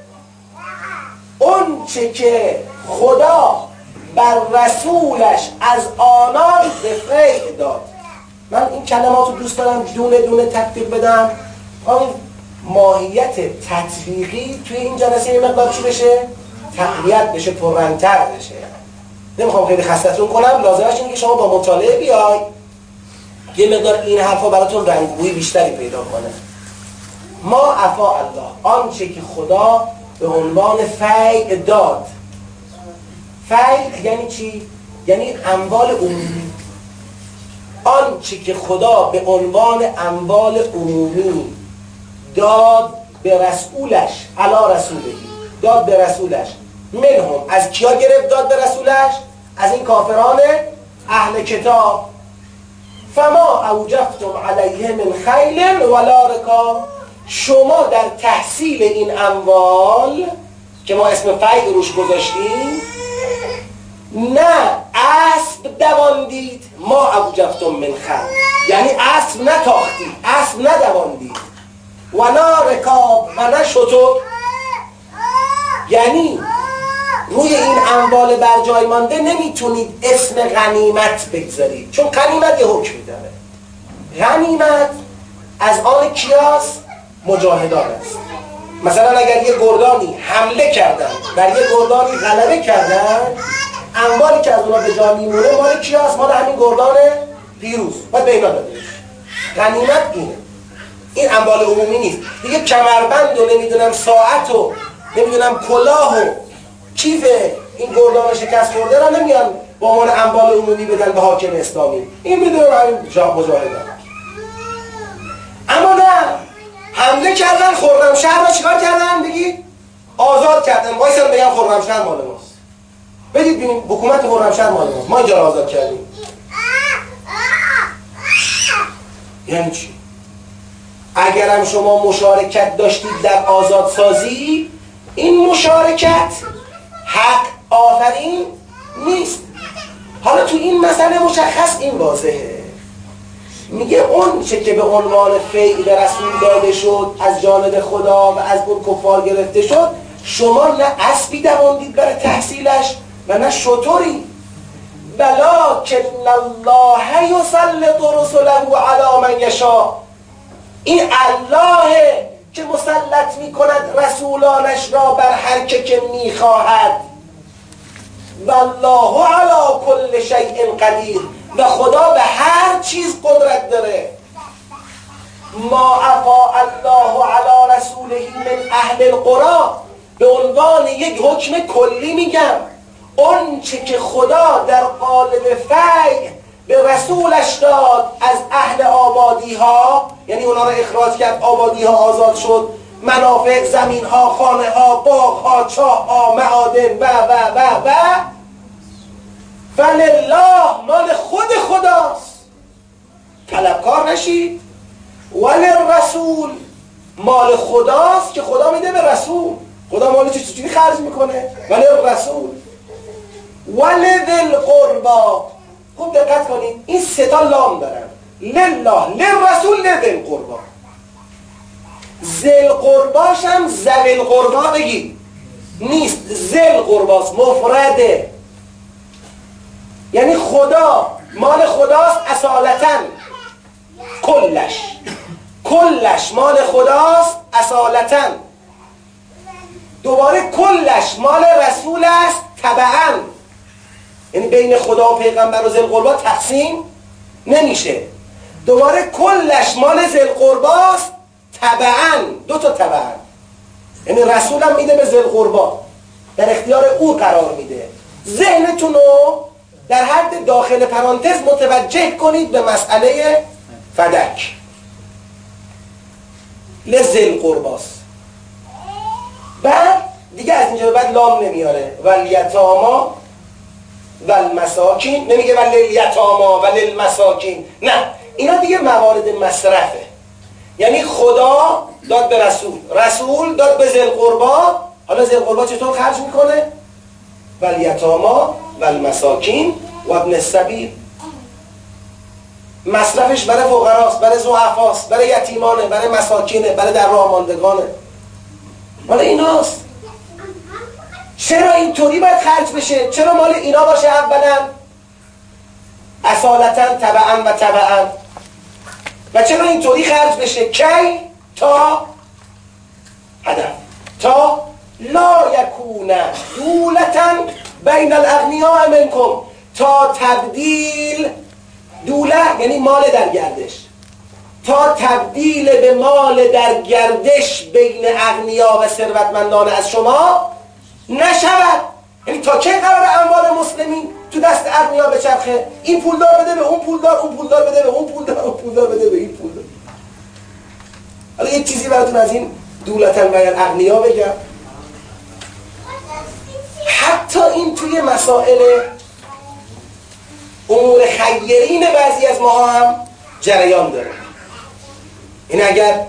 اون چه که خدا بر رسولش از آنان به فیء داد. من این کلمات رو دوست دارم دونه دونه تطبیق بدم. آن ماهیت تطبیقی توی این جلسه یه مقدار چی بشه؟ تقویت بشه، پررنگ‌تر بشه. نمیخوام خیلی خستتون کنم، لازمش اینه که شما با مطالعه بیای یه مقدار این حرفا براتون رنگ‌بویی بیشتری پیدا کنه. ما افاء الله، آنچه که خدا به عنوان فیء داد. فیء یعنی چی؟ یعنی اموال عمومی. آنچه که خدا به عنوان اموال عمومی داد به رسولش، علی رسولهی، داد به رسولش، منهم، از کیا گرفت داد به رسولش؟ از این کافران اهل کتاب. فما اوجفتم علیه من خیل ولا رکاب، شما در تحصیل این اموال که ما اسم فیء روش گذاشتیم، نه اسب دواندید. ما اوجفتم من خیل یعنی اسب نتاختید، اسب ندواندید. ولا رکاب، و نه شتر. یعنی روی این اموال بر جای مانده نمیتونید اسم غنیمت بگذارید، چون غنیمت یه حکمی داره. غنیمت از آن کیاست؟ مجاهدان است. مثلا اگر یه گردانی حمله کردن، بر یه گردانی غلبه کردن، اموالی که از اونا به جا میمونه مال کیاست؟ مال همین گردان پیروز. باید به اینا داده بشه. غنیمت اینه. این اموال عمومی نیست. دیگه کمربند و نمیدونم ساعت و نمیدونم کلاه و کیف این گردان شکست خورده را نمیان با عنوان اموال عمومی بدن به حاکم اسلامی. این میدونه همین جا مجاهدان. اما نه، حمله کردن خرمشهر را چیکار کردن؟ بگید آزاد کردن. وایسا بگم خرمشهر مال ماست. بدید ببینیم حکومت خرمشهر مال ماست، ما اینجا را آزاد کردیم. یعنی چی؟ اگرم شما مشارکت داشتید در آزادسازی، این مشارکت حق آفرین نیست. حالا تو این مسئله مشخص این واضحه. میگه اون چه که به عنوان فیء به رسول داده شد از جانب خدا و از اون کفار گرفته شد، شما نه اسبی دواندید برای تحصیلش و نه شتری. ولکن الله یسلط رسله علی من یشاء. این الله که مسلط میکند رسولانش را بر هر که که میخواهد. والله علی کل شیء قدیر، و خدا به هر چیز قدرت داره. ما افاء الله علی رسوله من اهل القرى، به عنوان یک حکم کلی میگم اون چه که خدا در قالب فی به رسولش داد از اهل آبادی ها، یعنی اونا رو اخراج کرد، آبادی ها آزاد شد، منافع، زمین ها، خانه ها، باغ ها، چاه ها، معادن و و و و فلله، مال خود خداست، طلبکار نشید. وللرسول، مال خداست که خدا میده به رسول. خدا مال چه چیزی خرج میکنه؟ وللرسول ولذل قربا. خوب دقت کنید، این سه تا لام دارن، لله، للرسول، لذل قربا. ذل قرباش هم ذوی القربا بگید نیست، ذل قرباست، مفرده. یعنی خدا، مال خداست اصالتاً، کلش کلش مال خداست اصالتاً. دوباره کلش مال رسول است تبعاً. یعنی بین خدا و پیغمبر و ذی القربا تقسیم نمیشه. دوباره کلش مال ذی القرباست تبعاً، دو تا تبعاً. یعنی رسول هم میده به ذی القربا، در اختیار او قرار میده. ذهنتون رو در حد داخل پرانتز متوجه کنید به مسئله فدک. لذل قرباست. بعد دیگه از اینجا به بعد لام نمیاره. والیتاما والمساکین، نمیگه ولیلیتاما وللمساکین، نه، اینا دیگه موارد مصرفه. یعنی خدا داد به رسول، رسول داد به ذی القربا. حالا ذی القربا چطور خرج میکنه؟ والیتاما والمساکین و ابن السبیل. مصرفش برای فقراست، برای ضعفاست، برای یتیمانه، برای مساکینه، برای در راه ماندگانه. مال ایناست. چرا اینطوری باید خرج بشه؟ چرا مال اینا باشه اولا؟ اصالتا تبعا و تبعا. و چرا اینطوری خرج بشه؟ کی؟ تا هدف، تا لا یکون دولتا بین الاغنیاء منکم، تا تبدیل، دوله یعنی مال در گردش، تا تبدیل به مال در گردش بین اغنیا و ثروتمندان از شما نشود. یعنی تا چه قرار اموال مسلمین تو دست اغنیا بچرخه؟ این پولدار بده به اون پولدار، اون پولدار بده به اون پولدار، اون پولدار بده به این پولدار. حالا یک چیزی براتون از این دولتاً بین اغنیا بگم. حتی این توی مسائل امور خیرین بعضی از ما هم جریان داره. این اگر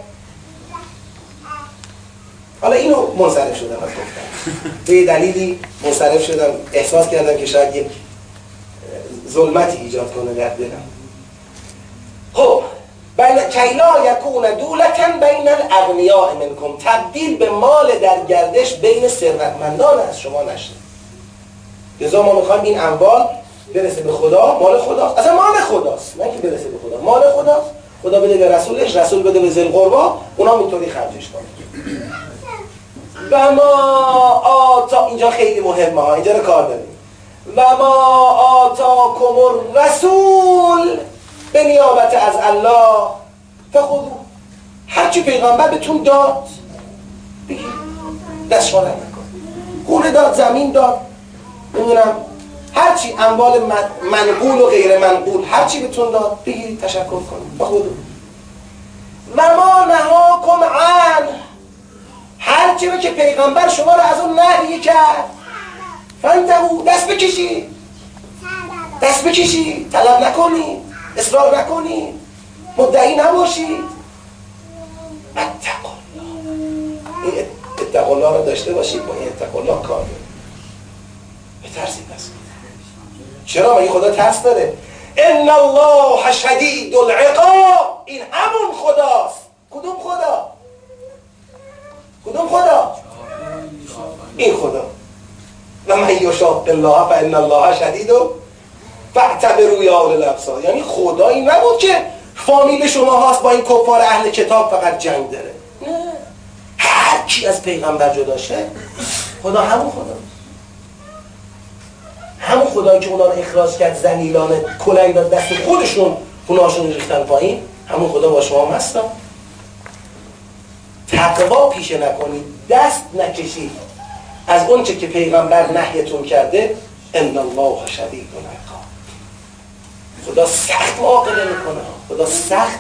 حالا اینو منصرف شدم از گفتم، به دلیلی منصرف شدم، احساس کردم که شاید یک ظلمتی ایجاد کنه در دلم. خب بین کیلا یکون دولتا بین الاغنیاء منکم، تبدیل به مال در گردش بین ثروتمندان از شما نشه. لذا ما میخوایم این اموال برسه به خدا، مال خداست، اصلا مال خداست، نه که برسه به خدا، مال خداست. خدا بده به رسولش، رسول بده به ذی القربا، اونا اینطوری خرجش کنن. و ما آتا، اینجا خیلی مهمه ها، اینجا رو کار داریم. و ما آتاکم الرسول به نیابت از الله فخذوه، هرچی پیغمبر بهتون داد بگید، دستشما نکن. خونه داد، زمین داد، نمیدونم هرچی اموال منقول و غیر منقول، هرچی بهتون داد بگیرید، تشکر کنید، فخذوه. و ما نهاکم عنه، هرچی به که پیغمبر شما رو از اون نهی کرد، فانتهوا، دست بکشید، دست بکشید، طلب نکنید، اصرار نکنید، مدعی نباشید. اتقوا الله، این اتقوا الله رو داشته باشید، با این اتقوا الله کار دارید. بترسید بس. چرا؟ مگه خدا ترس داره؟ ان الله شدید العقاب، این همون خداست. کدوم خدا؟ کدوم خدا؟ این خدا. و من یشاق الله فان الله شدید فاعتبروا یا اولي الابصار. یعنی خدایی نبود که فامیل شما هاست با این کفار اهل کتاب فقط جنگ داره. نه، هر کی از پیغمبر جدا شه خدا همون خدا، همون خدایی که اونا رو اخراج کرد ذلیلانه کلنگ داد دست خودشون خونه‌هاشون ریختن پایین، همون خدا با شما هم هستن. تقوا پیشه نکنید، دست نکشید از اون چه که پیغمبر نهیتون کرده. ان الله شدید العقاب. خدا سخت معاقبه میکنه، خدا سخت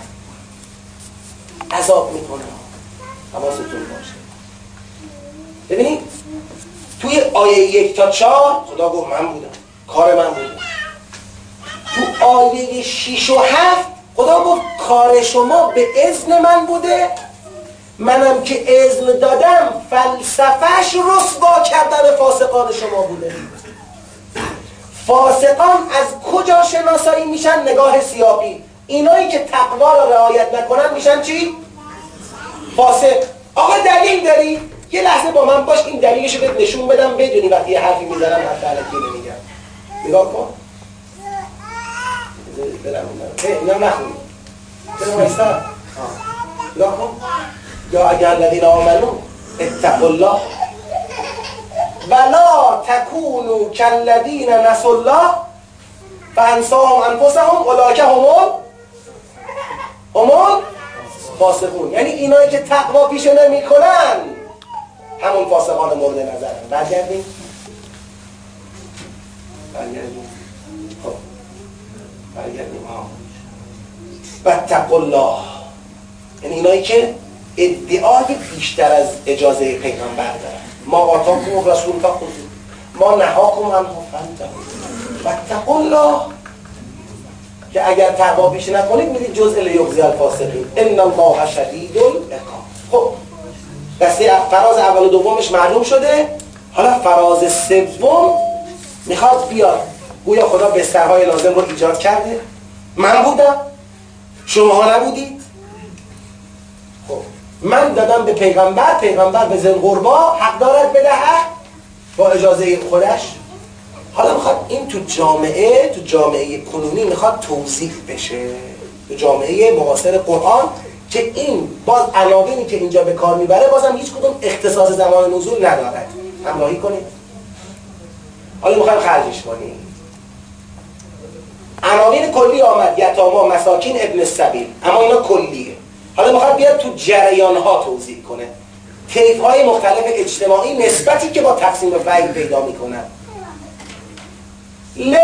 عذاب میکنه. حواستون باشه. ببینید توی آیه یک تا چهار خدا گفت من بودم، کار من بودم. تو آیه شیش و هفت خدا گفت کار شما به اذن من بوده، منم که اذن دادم فلسفهش رسوا کردن فاسقان شما بوده. فاسقان از کجا شناسایی میشن؟ نگاه سیاقی. اینایی که تقوا را رعایت نکنن میشن چی؟ فاسق. آقا دلیل داری؟ یه لحظه با من باش این دلیلشو بهت نشون بدم بدونی وقتی یه حرفی میزنم حتی علکی نمیگم. نگاه کن. برم اینا نخونی. برم وایسا. نگاه کن. یا اگر الذین آمنوا اتقوا الله ولا تکونوا کالذین نسوا الله فانساهم انفسهم اولئک هم هم فاسقون. یعنی اینایی که تقوا پیشه نمیکنن همون فاسقان مورد نظرن. برگردیم برگردیم خب برگردیم ها واتقوا الله، یعنی اینایی که ادعای بیشتر از اجازه پیغمبر دارن. ما آتاکم الرسول فخذوه ما نهاکم عنه فانتهوا واتقوا الله، که اگر تقوا پیشه نکنید میرید جزء لیخزی الفاسقین. ان الله شدید العقاب. خب دسته فراز اول و دومش معلوم شده. حالا فراز سوم میخواد بیاد. گویا خدا بسترهای لازم رو ایجاد کرده. من بودم، شماها نبودید. خب من دادم به پیغمبر، پیغمبر به ذی القربی حق دارد بدهد با اجازه خودش. حالا میخواد این تو جامعه تو جامعه کنونی میخواد توصیف بشه، تو جامعه معاصر قرآن، که این باز عناوینی که اینجا به کار میبره بازم هیچ کدوم اختصاص زمان نزول ندارد. همراهی کنید. حالا میخوایم خرجش کنیم. عناوین کلی آمد، یتاما، مساکین، ابن السبیل، اما اینا کلیه. حالا میخواد بیاد تو جریانها توضیح کنه، طیف‌های مختلف اجتماعی نسبتی که با تقسیم فیض پیدا میکنن. لل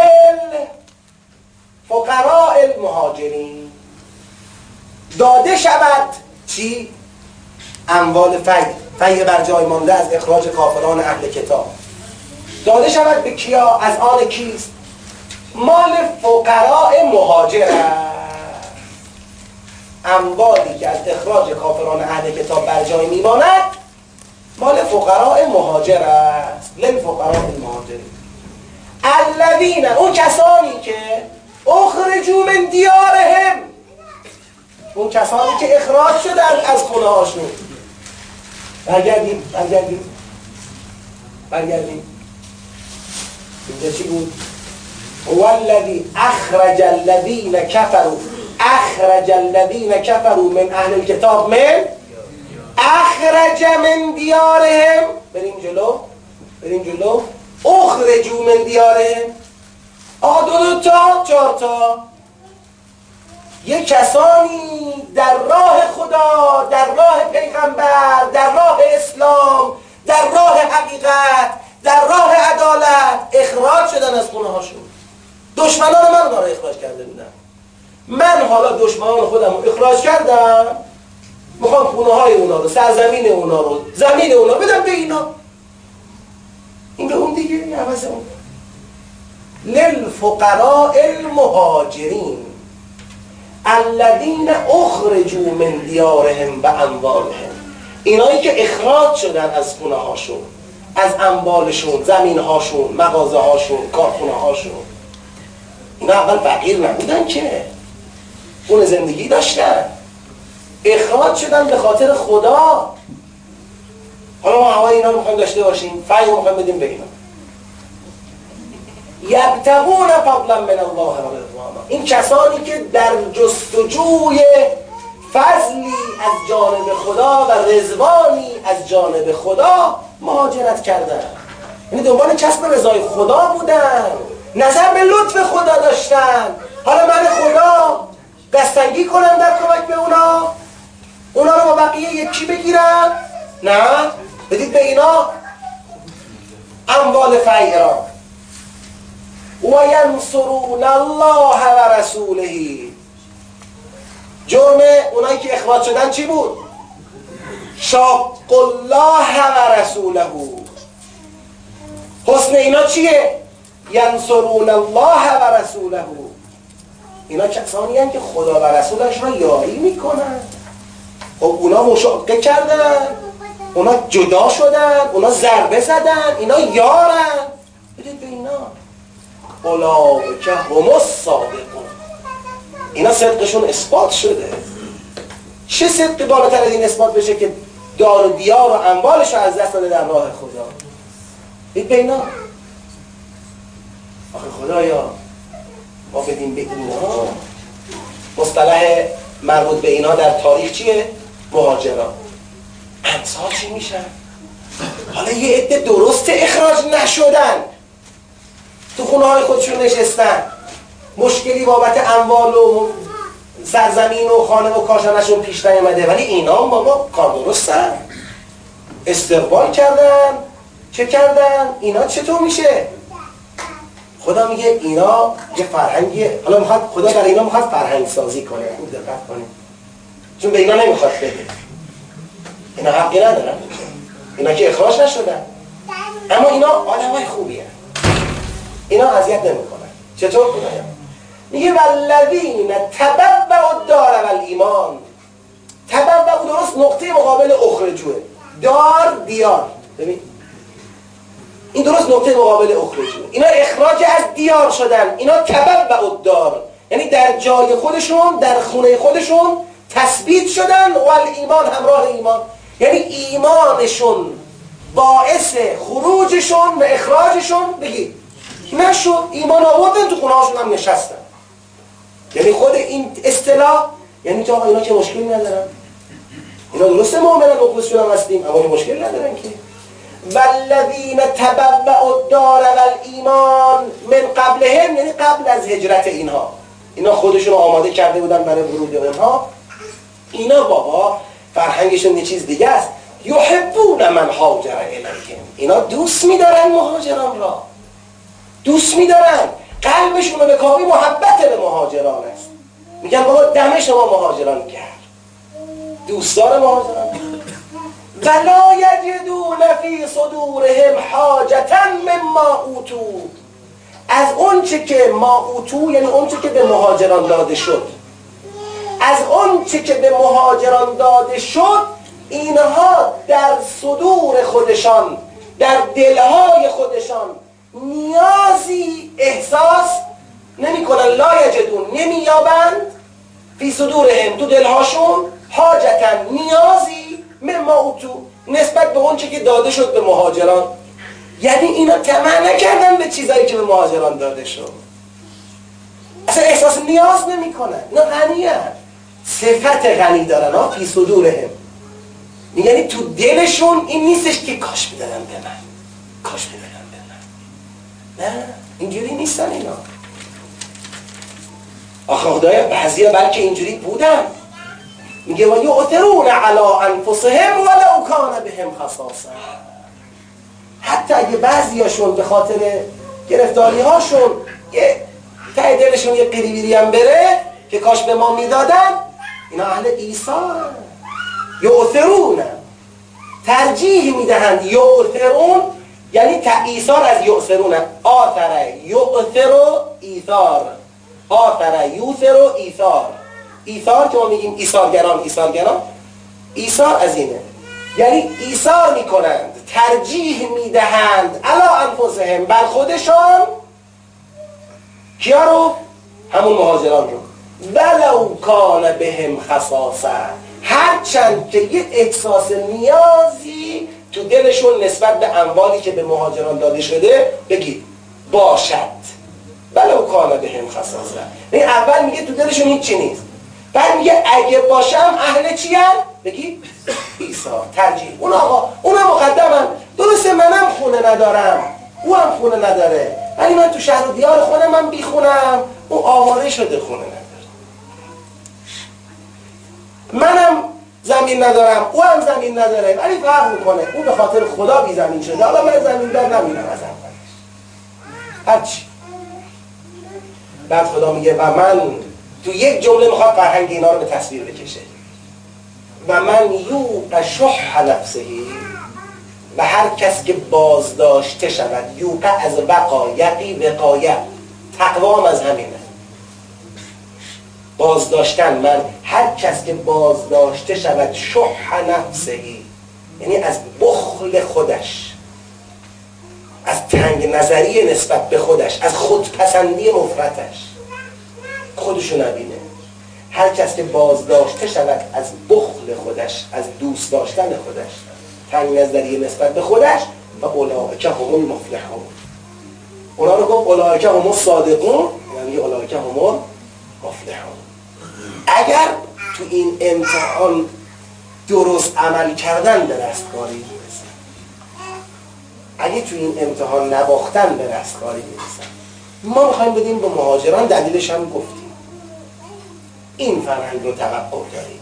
فقراء المهاجرین داده شود چی؟ اموال فیض، فیض بر جای مانده از اخراج کافران اهل کتاب داده شود به کیا؟ از آن کیست؟ مال فقراء مهاجر است. اموالی که از اخراج کافران اهل کتاب بر جای میماند مال فقراء مهاجر است. للفقراء المهاجرین الذین، اون کسانی که اخرجوا من دیارهم، اون کسانی که اخراج شدن از خونه هاشون. برگردیم برگردیم برگردیم اینجا چی بود؟ هو الذی اخرج الذین کفروا اخرج الذین کفروا من اهل الکتاب من اخرج من دیارهم. بریم جلو بریم جلو اخرجوا من دیارهم. آقا دو دو تا چهار تا یک کسانی در راه خدا، در راه پیغمبر، در راه اسلام، در راه حقیقت، در راه عدالت اخراج شدن از خونه هاشون. دشمنان من رو اخراج کرده بودن. من حالا دشمنان خودم رو اخراج کردم، میخوام خونه های اونا رو، سرزمین اونا رو، زمین اونا بدم به اینا. این به اون دیگه، این عوض اون. للفقراء المهاجرین الذین اخرجوا من دیارهم و اموالهم، اینایی که اخراج شدن از خونه هاشون، از اموالشون، زمین هاشون، مغازه هاشون، کارخونه هاشون. اینا اول فقیر نبودن که، اون زندگی داشتن، اخراج شدن به خاطر خدا. حالا ما هوای اینا رو میخوایم داشته باشیم، فیض رو میخوایم بدیم به اینا. یبتغون فضلا من الله و رضوانا. این کسانی که در جستجوی فضلی از جانب خدا و رضوانی از جانب خدا مهاجرت کردن، یعنی دنبال کسب رضای خدا بودن، نظر به لطف خدا داشتن. حالا من خدا دستنگی کنم در کمک به اونا، اونا رو با بقیه یکی بگیرم؟ نه، بدید به اینا اموال فیران. و ینصرون الله و رسوله. جرم اونایی که اخراج شدن چی بود؟ شاق الله و رسوله. حسن اینا چیه؟ ینصرون الله و رسوله. اینا کسانی هستند که خدا و رسولش را یاری میکنن. خب اونا مشاقه کردن، اونا جدا شدن، اونا ضربه زدن، اینا یارن. بدید به اینا اولئک هم الصادقون. اینا صدقشون اثبات شده. چه صدقی بالاتر از این اثبات بشه که دار و دیار و اموالش رو از دست داده در راه خدا؟ بدید به اینا. آخه خدایا ما بدیم به اینا. مصطلح مربوط به اینا در تاریخ چیه؟ مهاجران. امثال چی میشن؟ حالا یه عده درست اخراج نشدن، تو خونه های خودشون نشستن، مشکلی بابت اموال و سرزمین و خانه و کاشانشون پیش نیامده، ولی اینا بابا کار درستن، استقبال کردن. چه کردن؟ اینا چطور میشه؟ خدا میگه اینا یه فرهنگی، حالا میخواد خدا در اینا میخواد فرهنگ سازی کنه. خوب دقت کنید، چون به اینا نمیخواد بده. اینا حقی ندارن، اینا که اخراج نشدن، اما اینا آدمای خوبیه، اینا اذیت نمیکنن. چطور خدایا؟ میگه والذین تبوأوا الدار والایمان. تبوأ درست نقطه مقابل اخرجوه، دار دیار. ببین این درست نقطه مقابل اخرجوه. اینا اخراج از دیار شدن، اینا تبوأوا الدار، یعنی در جای خودشون، در خونه خودشون تثبیت شدن. و الایمان همراه ایمان، یعنی ایمانشون باعث خروجشون و اخراجشون بگید نشد. ایمان آوردن، تو خونه هاشون هم نشستن. یعنی خود این اصطلاح یعنی تو آقا اینا که مشکلی ندارن، اینا درسته مؤمنن مخلصون هم هستیم، اما مشکلی ندارن که. والذین تبوأوا الدار والایمان من قبلهم، یعنی قبل از هجرت اینها، اینا خودشون رو آماده کرده بودن برای ورود اونها. اینا بابا فرهنگشون یه چیز دیگه است. یحبون من هاجر الیهم. اینا دوست می‌دارن مهاجران را، دوست می‌دارن، قلبشون رو به کاوی محبت به مهاجران است. میگن بابا دم شما مهاجران کرد، دوستدار مهاجران. ولا یجدون فی صدورهم حاجة مما اوتوا. از اون چه که ما اوتو یعنی اون چه که به مهاجران داده شد، از اون چه که به مهاجران داده شد، اینها در صدور خودشان، در دلهای خودشان نیازی احساس نمی کنن. لا یجدون، نمییابند، فی صدورهم، تو دلهاشون، حاجتن، نیازی، مما اوتو، نسبت به اون چه که داده شد به مهاجران. یعنی اینا طمع نکردن به چیزایی که به مهاجران داده شد، اصلا احساس نیاز نمی کنن. اینا غنی هست، صفت غنی دارن ها. فی صدورهم یعنی تو دلشون این نیستش که کاش بدن به من، کاش بدن به من. نه، اینجوری نیستن اینا. آخه خدایا بعضیا بلکه اینجوری بودن. میگه و یؤثرون علی انفسهم ولو کان بهم خصاصه. حتی اگه بعضیاشون به خاطر گرفتاری هاشون یه ته دلشون یه قریبیری هم بره که کاش به ما میدادن، اینا اهل ایثار. یؤثرون، ترجیح میدهند. یؤثرون یعنی ایثار از یؤثرون. آثر یؤثر ایثار، آثر یؤثر ایثار. ایثار که ما میگیم ایثارگران، ایثارگران، ایثار از اینه، یعنی ایثار میکنند، ترجیح میدهند علی انفسهم، بر خودشان. کیا رو؟ همون مهاجران رو. ولو کان بهم خصاصه، هرچند که یه احساس نیازی تو دلشون نسبت به اموالی که به مهاجران داده شده بگید باشد. ولو کان بهم خصاصه. این اول میگه تو دلشون هیچی نیست، بعد میگه اگه باشم اهل چی هم؟ بگی عیسی. ترجیح. اون آقا اون مقدمم، درسته منم خونه ندارم، او هم خونه نداره، ولی من تو شهر و دیار خونه من بی خونم، او آواره شده خونه نداره. منم زمین ندارم، او هم زمین نداره، ولی فرق میکنه، او به خاطر خدا بی زمین شده، حالا من زمین دار نمیرم از اولش هرچی. بعد خدا میگه و من تو یک جمله میخواد فرهنگ اینا رو به تصویر بکشه. و من یوق شح نفسهی، و هر کس که بازداشته شود، یوقع از وقا، یقی وقایه، تقوام از همینه بازداشتن. من هر کس که بازداشته شود شح نفسهی، یعنی از بخل خودش، از تنگ نظری نسبت به خودش، از خودپسندی مفرطش، خودشو نبینه. هر کس که بازداشته شود از بخل خودش، از دوست داشتن خودش، تنگ نظری نسبت به خودش، و اولئک هم المفلحون. اونا رو گفت اولئک هم الصادقون، یعنی اولئک هم المفلحون. اگر تو این امتحان درست عمل کردن به رستگاری میرسن، اگه تو این امتحان نباختن به رستگاری میرسن. ما میخوایم بدیم به مهاجران، دلیلش هم گفتیم، این فرهنگ رو توقع داریم.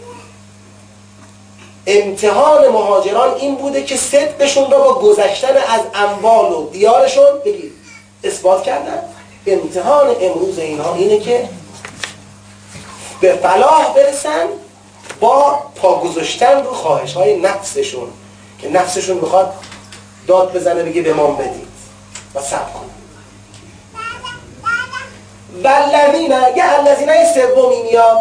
امتحان مهاجران این بوده که صدقشون را با گذشتن از اموال و دیارشون بگید اثبات کردن. امتحان امروز اینها اینه که به فلاح برسن با پا گذاشتن رو خواهش های نفسشون، که نفسشون بخواد داد بزنه بگه به ما بدید و صبر کن. والذین، یه الذین سومی میاد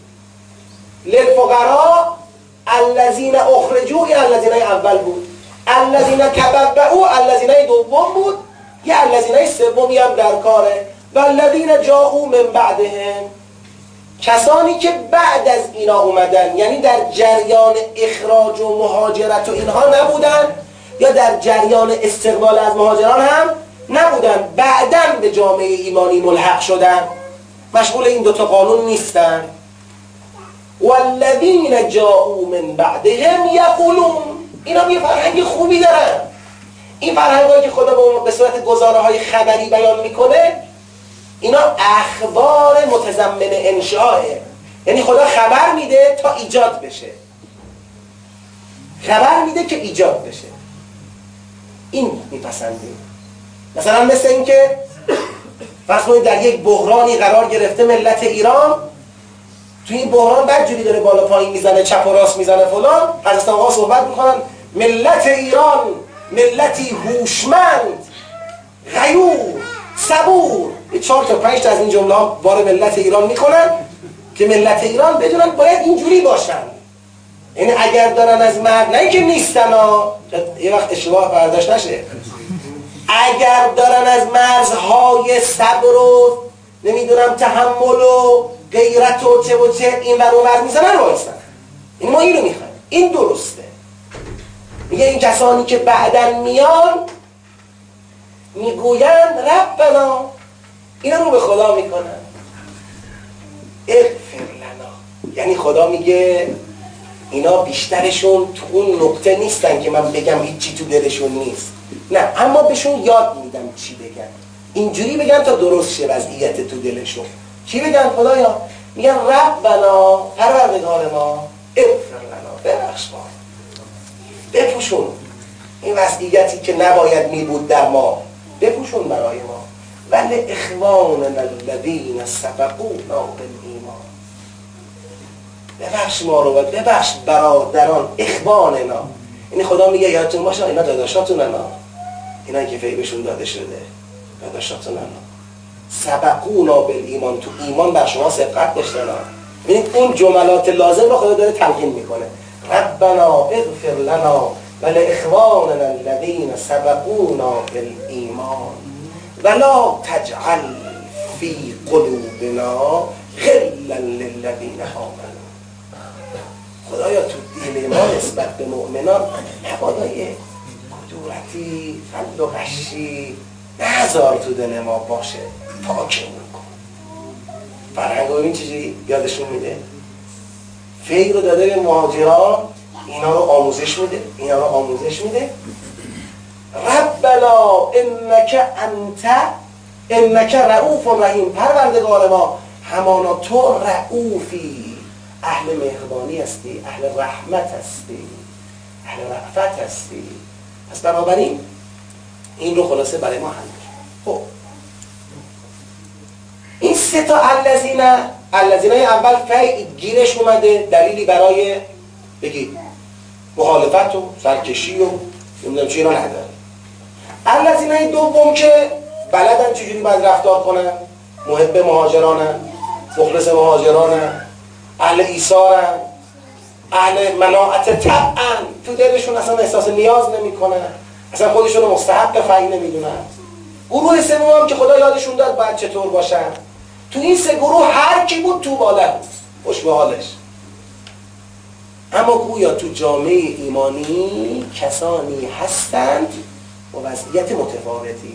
للفقراء الذین اخرجوا، یه الذین اول بود، الذین تبوؤا الذین دوم بود، یه الذین سومی هم در کاره. والذین جاءوا من بعدهم، کسانی که بعد از اینا اومدن، یعنی در جریان اخراج و مهاجرت و اینها نبودن، یا در جریان استقبال از مهاجران هم نبودن، بعداً به جامعه ایمانی ملحق شدن، مشغول این دوتا قانون نیستن. والذین جاءوا من بعدهم یقولون، اینا یه فرهنگ خوبی دارن. این فرهنگایی که خدا به صورت گزاره های خبری بیان میکنه، اینا اخبار متضمن انشاءه، یعنی خدا خبر میده تا ایجاد بشه، خبر میده که ایجاد بشه. این میپسندیم. مثلا مثل این که فرض کنید در یک بحرانی قرار گرفته ملت ایران، توی این بحران بدجوری داره بالا پایین میزنه، چپ و راست میزنه فلان، حضرت آقا صحبت میکنن ملت ایران ملتی هوشمند، غیور، صبور. چهار تا پنج تا از این جمله ها بار ملت ایران میکنن که ملت ایران بدونن باید اینجوری باشن. یعنی اگر دارن از مرد، نه اینکه نیستن ها، یه وقت اشتباه برداشت نشه، اگر دارن از مرزهای صبر و نمیدونم تحمل و غیرت و چه و چه این ور و ور میزنن وایستن، این ما این رو میخوایم، این درسته. میگه این کسانی که بعدن میان میگویند ربنا، اینا رو به خدا میکنن اغفر لنا، یعنی خدا میگه اینا بیشترشون تو اون نقطه نیستن که من بگم هیچی تو دلشون نیست، نه، اما بهشون یاد میدم چی بگن، اینجوری بگن تا درست شه وضعیت تو دلشون. چی بگن خدایا؟ میگن ربنا، پروردگار ما، اغفر لنا، ببخش ما، بپوشون این وضعیتی که نباید میبود در ما، بپوشون برای ما. ولی اخواننا الذین سبقونا بالایمان، ببخش ما رو، ببخش برادران اخواننا. یعنی خدا میگه یادتون باشه اینا داداشاتونن، اینا که فیبشون داده شده داداشاتونن، سبقونا بالایمان، تو ایمان بر شما سبقت داشتن. ببینید اون جملات لازم رو خدا داره تلقین میکنه، ربنا اغفر لنا ولاخواننا الذین سبقونا بالایمان ولا تجعل فی قلوبنا غلا للذین آمنوا. خدایا تو دل ما نسبت به مؤمنان مبادا یه کدورتی، فند و غشی، نذار تو دل ما باشه، پاکمون کن. فرهنگ رو ببین چجوری یادشون میده، فی رو داده به مهاجران، اینا رو آموزش میده اینا رو آموزش میده ربنا انک انت انک رؤوف رحیم، پروردگار ما همانا تو رؤوفی، اهل مهربانی هستی، اهل رحمت هستی، اهل رأفت هستی. پس بنابراین این رو خلاصه برای ما حل. خب این سه تا الذین الذین اول فی گیرش اومده، دلیلی برای بگید مخالفت و سرکشی و نمیدونم چی را نداره. الذین دوم که بلدن چجوری باید رفتار کنن، محب مهاجرانن، مخلص مهاجرانن، اهل ایثارن، اهل مناعت طبعا، تو دلشون اصلا احساس نیاز نمیکنن، اصلا خودشون رو مستحق فی نمیدونن. گروه سوم هم که خدا یادشون داد باید چطور باشن. تو این سه گروه هر کی بود تو بالا خوش به حالش. اما گویا تو جامعه ایمانی کسانی هستند با وضعیت متفاوتی،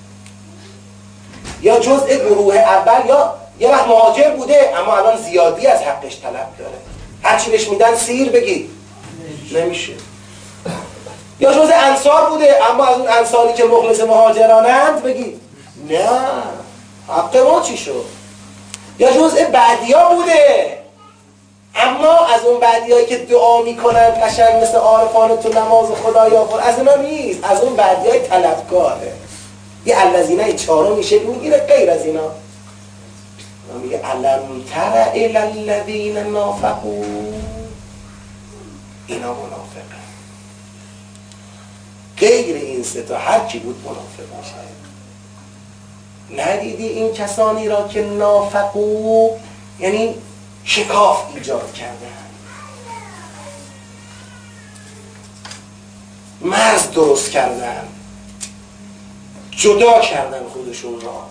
یا جزء گروه اول یا یه وقت مهاجر بوده اما الان زیادی از حقش طلب داره، هرچی بهش میدن سیر بگید نمیشه، یا جزء انصار بوده اما از اون انصاری که مخلص مهاجرانند بگید نه حق ما چی شد، یا جزء بعدیا بوده اما از اون بعدیایی که دعا میکنن قشنگ مثل عارفان تو نماز خدایا خود، از اونا نیست، از اون بعدیای طلبکاره. یه الذین چهارم میشه میگیره غیر از اینا، میگه الم تر الی الذین نافقوا، اینا منافقه. غیر این سه تا هر کی بود منافق میشه. ندیدی این کسانی را که نافقوا یعنی شکاف ایجاد کردن، مرز درست کردن، جدا کردن خودشون را.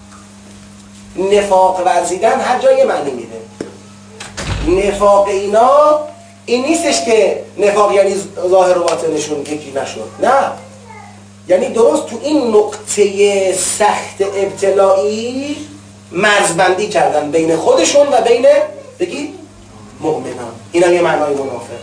نفاق ورزیدن هر جای معنی میده. نفاق اینا این نیستش که نفاق یعنی ظاهر و باطنشون یکی نشد، نه، یعنی درست تو این نقطه سخت ابتلایی مرزبندی کردن بین خودشون و بین بگید مؤمنان. این هم یه معنای منافق.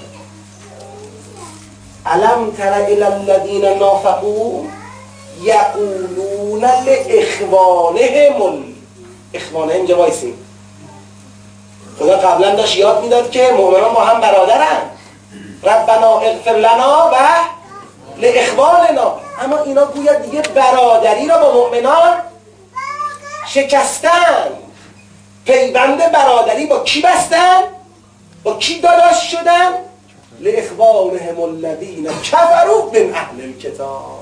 الم تر الی الذین نافقوا یقولون لاخوانهم، اخوانهم اینجا وایسیم، خدا قبلا داشت یاد میداد که مؤمنان با هم برادرن، ربنا اغفر لنا و لاخواننا، اما اینا گویا دیگه برادری را با مؤمنان شکستن. پیوند برادری با کی بستن؟ با کی داداش شدن؟ لاخوانهم الذین کفروا من اهل الکتاب.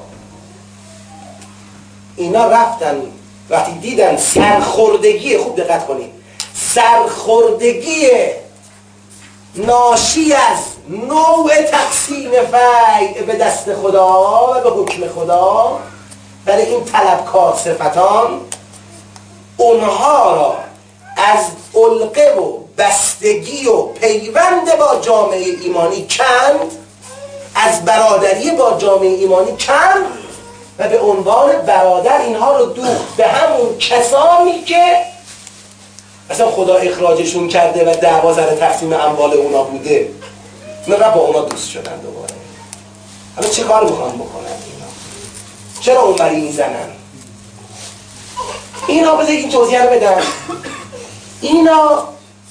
اینا رفتن وقتی دیدن سرخوردگی، خوب دقت کنید، سرخوردگی ناشی از نوع تقسیم فیع به دست خدا و به حکم خدا برای این طلبکار صفتان، اونها را از علقه و بستگی و پیوند با جامعه ایمانی کند، از برادری با جامعه ایمانی کند و به عنوان برادر اینها رو دوخت به همون کسانی که اصلا خدا اخراجشون کرده و دعوا سر تقسیم اموال اونا بوده، نه با اونا دوست شدن دوباره. حالا چه کار میخوان بکنن اینا؟ چرا اونوری میزنن؟ اینا بذارید این توضیح رو بدن. اینا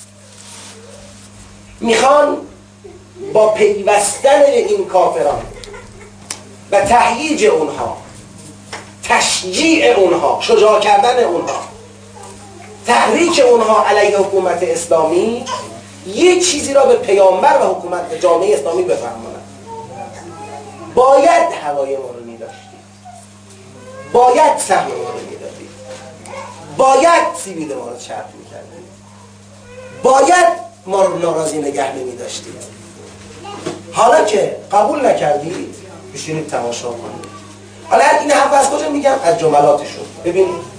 میخوان با پیوستن به این کافران و تهییج اونها، تشجیع اونها، شجاع کردن اونها، تحریک اونها علیه حکومت اسلامی، یه چیزی را به پیامبر و حکومت جامعه اسلامی بفهمونن. باید هوای ما رو می‌داشتید، باید سهم ما رو می‌دادید، باید سیبیل ما رو چرب می‌کردید، باید ما رو ناراضی نگه نمی‌داشتید. حالا که قبول نکردید بشینید تماشا کنید. حالا این حرف از کجا میگم؟ از جملاتشون. ببینید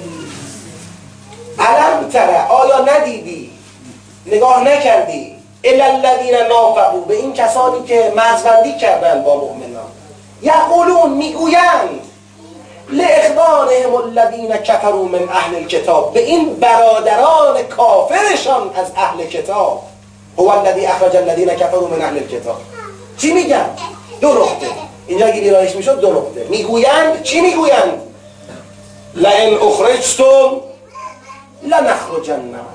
الم تره، آیا ندیدی، نگاه نکردی، الی الذین نافقوا، به این کسانی که مرزبندی کردن با مؤمنان، یقولون، میگویند، لاخوانهم اخوانهم الذین کفروا من اهل الکتاب، به این برادران کافرشان از اهل کتاب. هو الذی اخرج الذین کفروا من اهل الکتاب. چی میگن؟ دو نقطه اینجا اگه ویرایش میشد دو نقطه میگویند. چی میگویند؟ لئن اخرجتم لنخرجن معکم.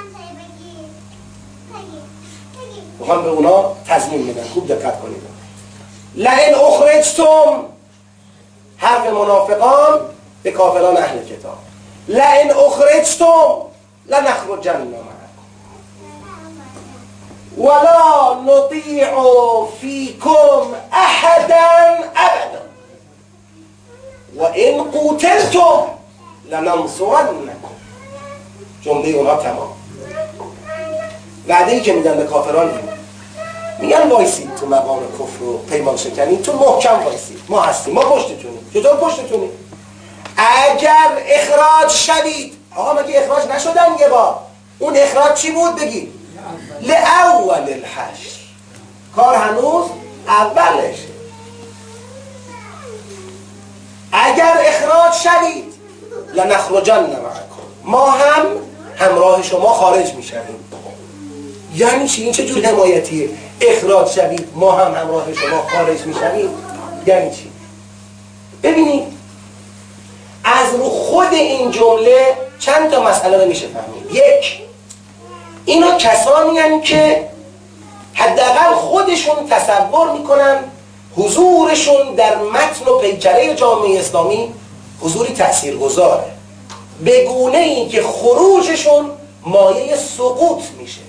میخوان به اونا تضمین میدن، خوب دقت کنید. لئن اخرجتم، حرف منافقان به کافران اهل کتاب، لئن اخرجتم لنخرجن معکم ولا نطیع فیکم احدا ابدا وان قوتلتم لننصرنکم. جمله اونها تمام. وعده‌ای که میدن به کافران این میگن وایسید تو مقام کفر و پیمان شکنی، تو محکم وایسید، ما هستیم، ما پشتتونیم. چطور پشتتونیم؟ اگر اخراج شدید. آقا مگه اخراج نشدن یه بار؟ اون اخراج چی بود بگید؟ لأول الحشر. کار هنوز اولشه. اگر اخراج شدید لنخرجن معکم، ما هم همراه شما خارج میشویم. یعنی چی؟ این چه جور حمایتیه؟ اخراج شوید ما هم همراه شما خارج میشویم یعنی چی؟ ببینید از رو خود این جمله چند تا مسئله رو میشه فهمید. یک، اینا کسانی هستند که حداقل خودشون تصور میکنن حضورشون در متن و پیکره جامعه اسلامی حضوری تاثیرگذاره، به گونه‌ای که خروجشون مایه سقوط میشه.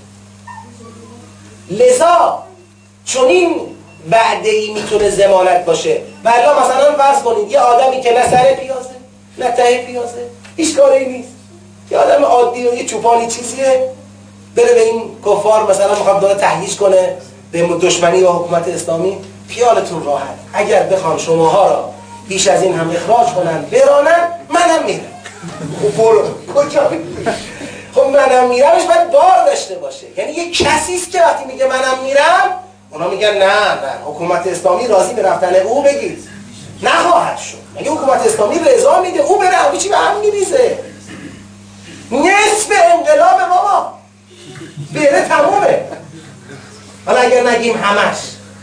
لذا چون این وعده‌ای میتونه ضمانت باشه. والا مثلا فرض کنید یه آدمی که نه سر پیازه نه ته پیازه، هیچ کاری نیست، یه آدم عادی و یه چوپانی چیزیه، بره به این کفار مثلا میخواد داره تهییج کنه به دشمنی با حکومت اسلامی، خیالتون راحت اگر بخوان شماها را بیش از این هم اخراج کنن برانن منم میرم. خب برو کجا میری؟ خب منم میرمش باید بار داشته باشه. یعنی یه کسی است که وقتی میگه منم میرم اونا میگن نه نه حکومت اسلامی راضی به رفتن او بگید نخواهد شد. مگه حکومت اسلامی رضا میده او بره همه چی به هم میریزه؟ نصف انقلاب بابا بره تمومه. حالا اگر نگیم همش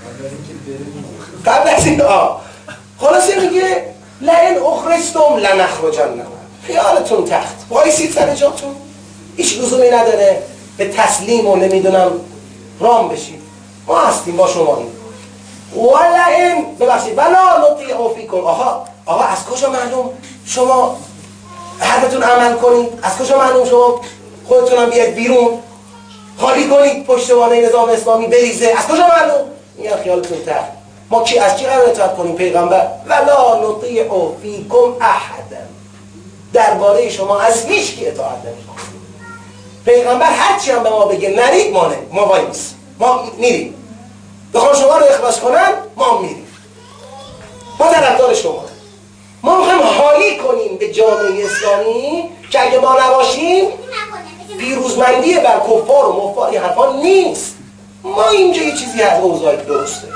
قبل از این آه خلاصه میگه لئن اخرجتم لنخرجن. خیالتون تخت وایسید سر جاتون، هیچ لزومی نداره به تسلیم و نمیدونم رام بشید، ما هستیم با شما. این ولئن ببخشید ولا نطیع فیکم. آها آقا از کجا معلوم شما حرفتون عمل کنید؟ از کجا معلوم شما خودتون هم بیاید بیرون خالی کنید پشتوانه نظام اسلامی بریزه؟ از کجا معلوم؟ میگن خیالتون تخت. ما کی از کی قرار اطاعت کنیم؟ پیغمبر. ولا نطیع فیکم احدا، درباره شما از هیچ کی اطاعت نمی‌کنیم. پیغمبر هر چی هم به ما بگه نرید ما نه، ما وایس ما میریم. بخوام شما رو اخراج کنن ما میریم. ما طرفدار شما. ما میخوایم حالی کنیم به جامعه اسلامی که اگه ما نباشیم پیروزمندی بر کفار و مفار این حرفا نیست. ما اینجا یه چیزی از اوضاع درسته.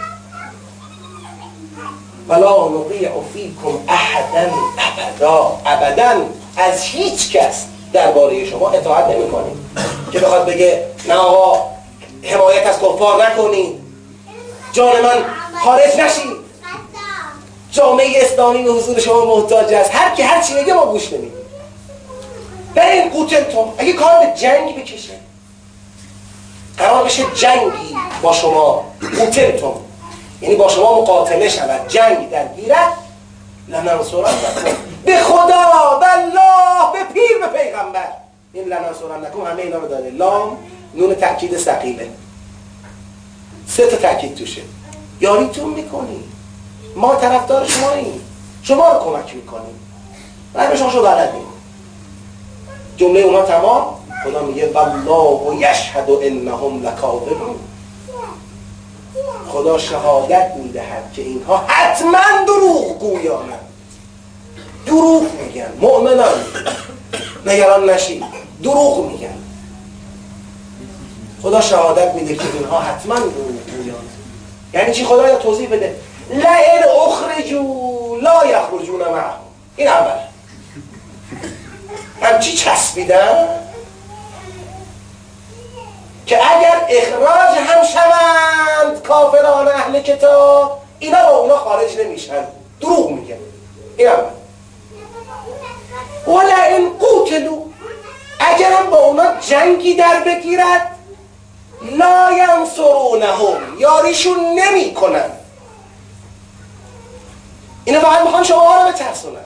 ولا نطیع فیکم احدا ابدا، ابدا از هیچ کس درباره شما اطاعت نمی‌کنیم که بخواد بگه نه آقا حمایت از کفار نکنید، جان من خارج نشید، جامعه اسلامی به حضور شما محتاج است. هر کی هر چی بگه ما گوش نمیدیم. برین قوتلتم، اگه کار به جنگ بکشه قرار بشه جنگی با شما، قوتلتم یعنی با شما مقاتله شود، جنگ درگیرد، لننصرنکم به خدا و الله به پیر به پیغمبر. این لننصرنکم همه اینا رو داره، لام نون تأکید ثقیله، سه تا تأکید توشه. یاریتون میکنی، ما طرفدار شماییم، شما رو کمک میکنیم، بعد شما شو بلدیم. جمله اونا تمام. خدا میگه والله یشهد انهم لکاذبون، خدا شهادت میدهد که اینها حتما دروغ گویانند. دروغ میگن مؤمنان، نگران نشید، دروغ میگن. خدا شهادت میده که اینها حتما دروغ گویانند. یعنی چی؟ خدا یا توضیح بده. لئن اخرجوا لا یخرجون معهم، این اول. همچی چسبیدن که اگر اخراج هم شوند کافران اهل کتاب، اینا با اونا خارج نمیشن. دروغ میگن. این اول. ولئن قوتلوا، اگرم با اونا جنگی در بگیرد، لا ینصرونهم، یاریشون نمی کنن. اینا فقط میخوان شما ها رو بترسونن.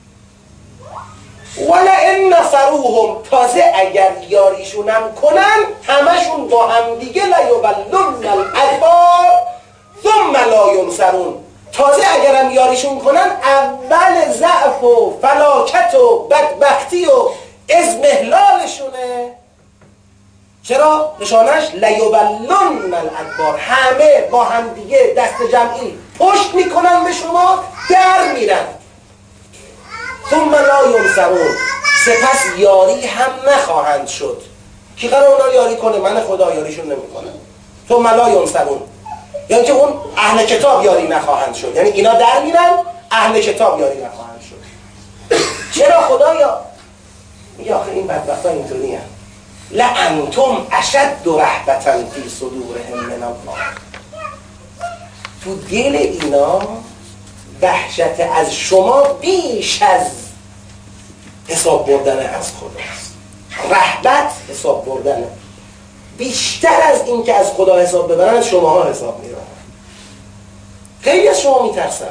ولئن نصروهم، تازه اگر یاریشونم کنن، همشون با هم دیگه لیولن الادبار ثم لا ینصرون، تازه اگرم یاریشون کنن اول ضعف و فلاکت و بدبختی و ازمهلالشونه. چرا؟ نشانش لیولن الادبار، همه با هم دیگه دست جمعی پشت میکنن به شما، در میرن. ثم لا ینصرون، سپس یاری هم نخواهند شد. کی قرار اونا یاری کنه؟ من خدا یاریشون نمیکنه. ثم لا ینصرون یعنی که اون اهل کتاب یاری نخواهند شد، یعنی اینا در میرن، اهل کتاب یاری نخواهند شد. چرا خدایا؟ میگه آخه این بدبختا اینطوری هم لأنتم اشد رهبة فی صدورهم من الله، تو دل اینا وحشت از شما بیش از حساب بردن از خداست. رهبت حساب بردنه، بیشتر از این که از خدا حساب ببرن شماها حساب میبرن. خیلی از شما میترسن،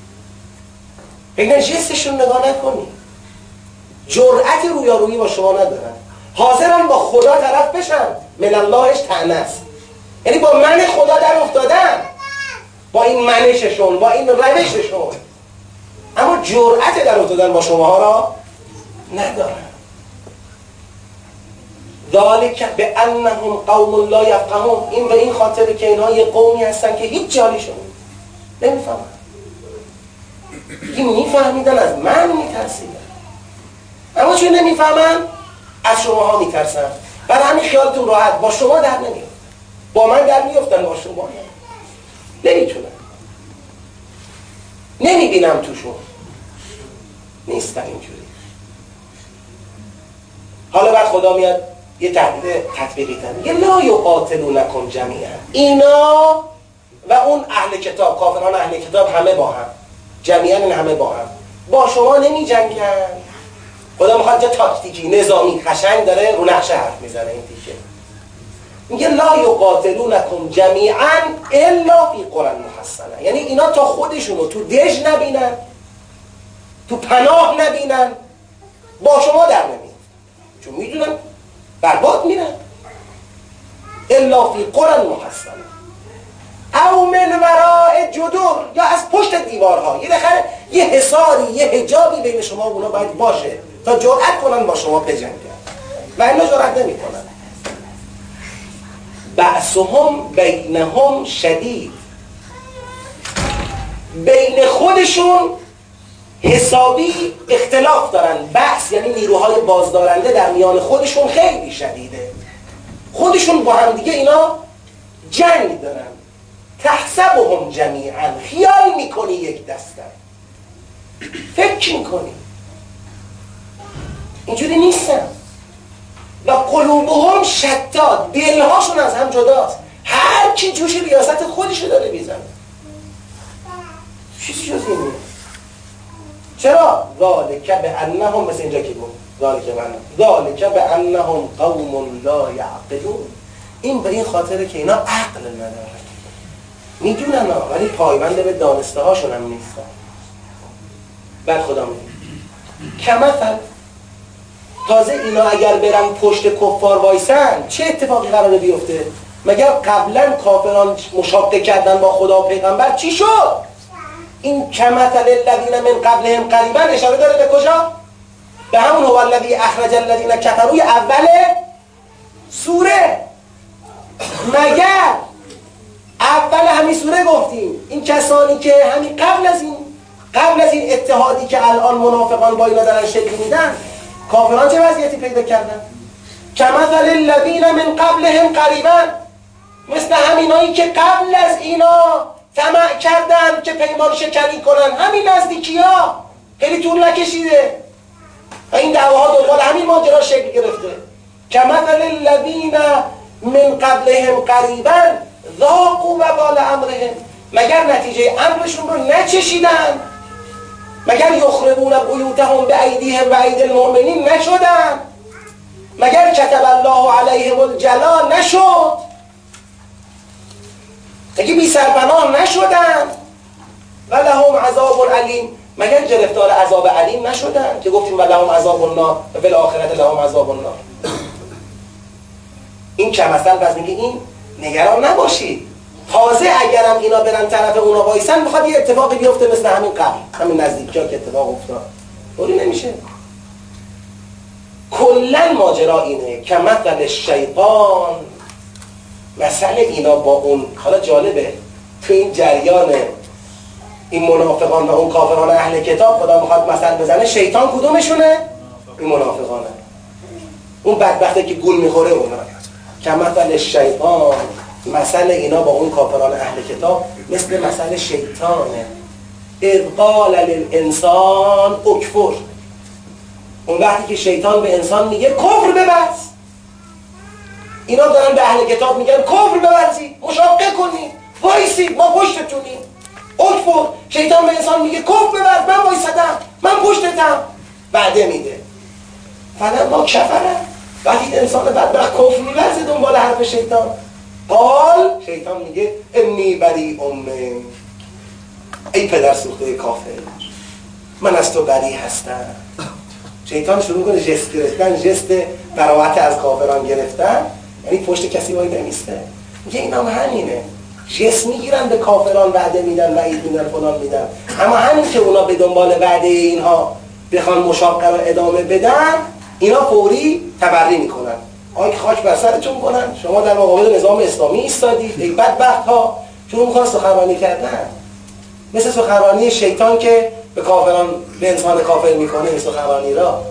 فکر جستشون نگاه نکنی، جرأت رویارویی با شما ندارن، حاضرن با خدا طرف بشن، من اللهش طعنه، یعنی با من خدا در افتادن، با این منششون، با این روششون، اما جرأت در افتادن با شماها را ندارن. ذالک بانهم قوم لا یفقهون، این به این خاطر که اینها یه قومی هستن که هیچ جالیشون نمیفهمن. این میفهمیدن از من میترسیدن، اما چون نمیفهمن از شماها میترسن. برای همین خیالتون راحت، با شما در نمیافتن، با من در میافتن، با شما نمیتونن. نمیبینم توشون، نیستن اینجوری. حالا بعد خدا میاد یه تهدید تطبیقی تن، یه لا یقاتلونکم جمیعا، اینا و اون اهل کتاب، کافران اهل کتاب همه با هم، جمیعا این همه با هم با شما نمی جنگن. خدا میخواد جا تاکتیکی نظامی قشنگ داره رو نقشه حرف میزنه. این تیکه میگه لا یقاتلونکم جمیعا الا فی قرى محصنه، یعنی اینا تا خودشونو تو دژ نبینن، تو پناه نبینن، با شما در نمیاد، چون میدونن برباد میرن. الا فی قرى محصنه او من وراء جدر، یا از پشت دیوارها. یه دخل یه حصاری، یه حجابی بین شما و اونا باید باشه تا جرأت کنن با شما بجنگن، و اینا جرأت نمی کنن. بأسهم بینهم شدید، بین خودشون حسابی اختلاف دارن. بأس یعنی نیروهای بازدارنده در میان خودشون خیلی شدیده، خودشون با هم دیگه اینا جنگ دارن. تحسبهم جمیعا، خیال میکنی یک دستن، فکر میکنی اینجوری نیستن. و قلوبهم شتات، دلهاشون از هم جداست، هر کی جوش ریاست خودشو داره میزنه. چیزی جز این نیست. چرا؟ ذالک بانهم، مثل اینجا که گفت ذالک بانهم ذالک بانهم قوم لا یعقلون، این به این خاطره که اینا عقل ندارن، میدونن ها، ولی پایبند به دانسته هاشون هم نیستن. بعد خدا میگه کمثل، تازه اینا اگر برن پشت کفار وایسن چه اتفاقی قراره بیفته؟ مگر قبلا کافران مشاقه کردن با خدا و پیغمبر چی شد؟ این کمثل الذین من قبلهم قریبا اشاره داره به کجا؟ به همون هو الذی اخرج الذین کفروا اول سوره. مگر اول همین سوره گفتیم این کسانی که همین قبل از این قبل از این اتحادی که الان منافقان با اینا دارن شکل میدن، کافران چه وضعیتی پیدا کردن؟ کمثل الذین من قبلهم قریبا، مثل همینایی که قبل از اینا طمع کردن که پیمان شکنی کنن، همین نزدیکی ها خیلی طول نکشیده و این دعواها دنبال همین ماجرا شکل گرفته. کمثل الذین من قبلهم قریبا ذاقوا وبال امرهم، مگر نتیجه امرشون رو نچشیدن؟ مگر یخربون بیوتهم بایدیهم و ایدی المؤمنین نشدن؟ مگر کتب الله علیهم الجلا نشد؟ مگر بی سرپناه نشدن؟ و لهم عذاب علیم، مگر گرفتار عذاب علیم نشدن که گفتیم و لهم عذاب النار و فی الاخرة لهم عذاب النار. این کمثل پس میگه این نگران نباشید، تازه اگرم اینا برن طرف اونا وایسن بخواد یه اتفاقی بیفته مثل همین قبل، همین نزدیکی‌ها که اتفاق افتاد، طوری نمیشه. کلا ماجرا اینه که مثل شیطان، مثل اینا با اون. حالا جالبه تو این جریان این منافقان و اون کافران اهل کتاب خدا میخواد مثل بزنه، شیطان کدومشونه؟ این منافقانه، اون بدبخته که گول میخوره اونا. که مثل شیطان، مثل اینا با اون کافران اهل کتاب مثل مثل شیطانه. اذ قال للانسان اکفر، اون وقتی که شیطان به انسان میگه کفر ببرز، اینا دارن به اهل کتاب میگن کفر ببرزید، مشاقه کنید، وایسید، ما پشتتونیم. اکفر، شیطان به انسان میگه کفر ببرز، من وایسادم، من پشتتم، وعده میده. فلما کفره، وقتی انسان بدبخت کفر می‌ورزه دنبال حرف شیطان، قال، شیطان میگه انی بریء منک، ای پدر سوخته کافر، من از تو بری هستم. شیطان شروع کنه جست گرفتن، جست براءت از کافران گرفتن، یعنی پشت کسی وای نمیسته. میگه اینا هم همینه، جست میگیرن به کافران، وعده میدن، وعید میدن، فلان میدن، اما همین که اونا به دنبال وعده اینها بخوان مشاقه رو ادامه بدن، اینا فوری تبری میکنن. آی خاک بر سرتون کنن، شما در مقابل نظام اسلامی ایستادید ای بدبخت ها. چون میخوان سخنرانی کردن، مثل سخنرانی شیطان که به کافران، به انسان کافر میکنه این سخنرانی را.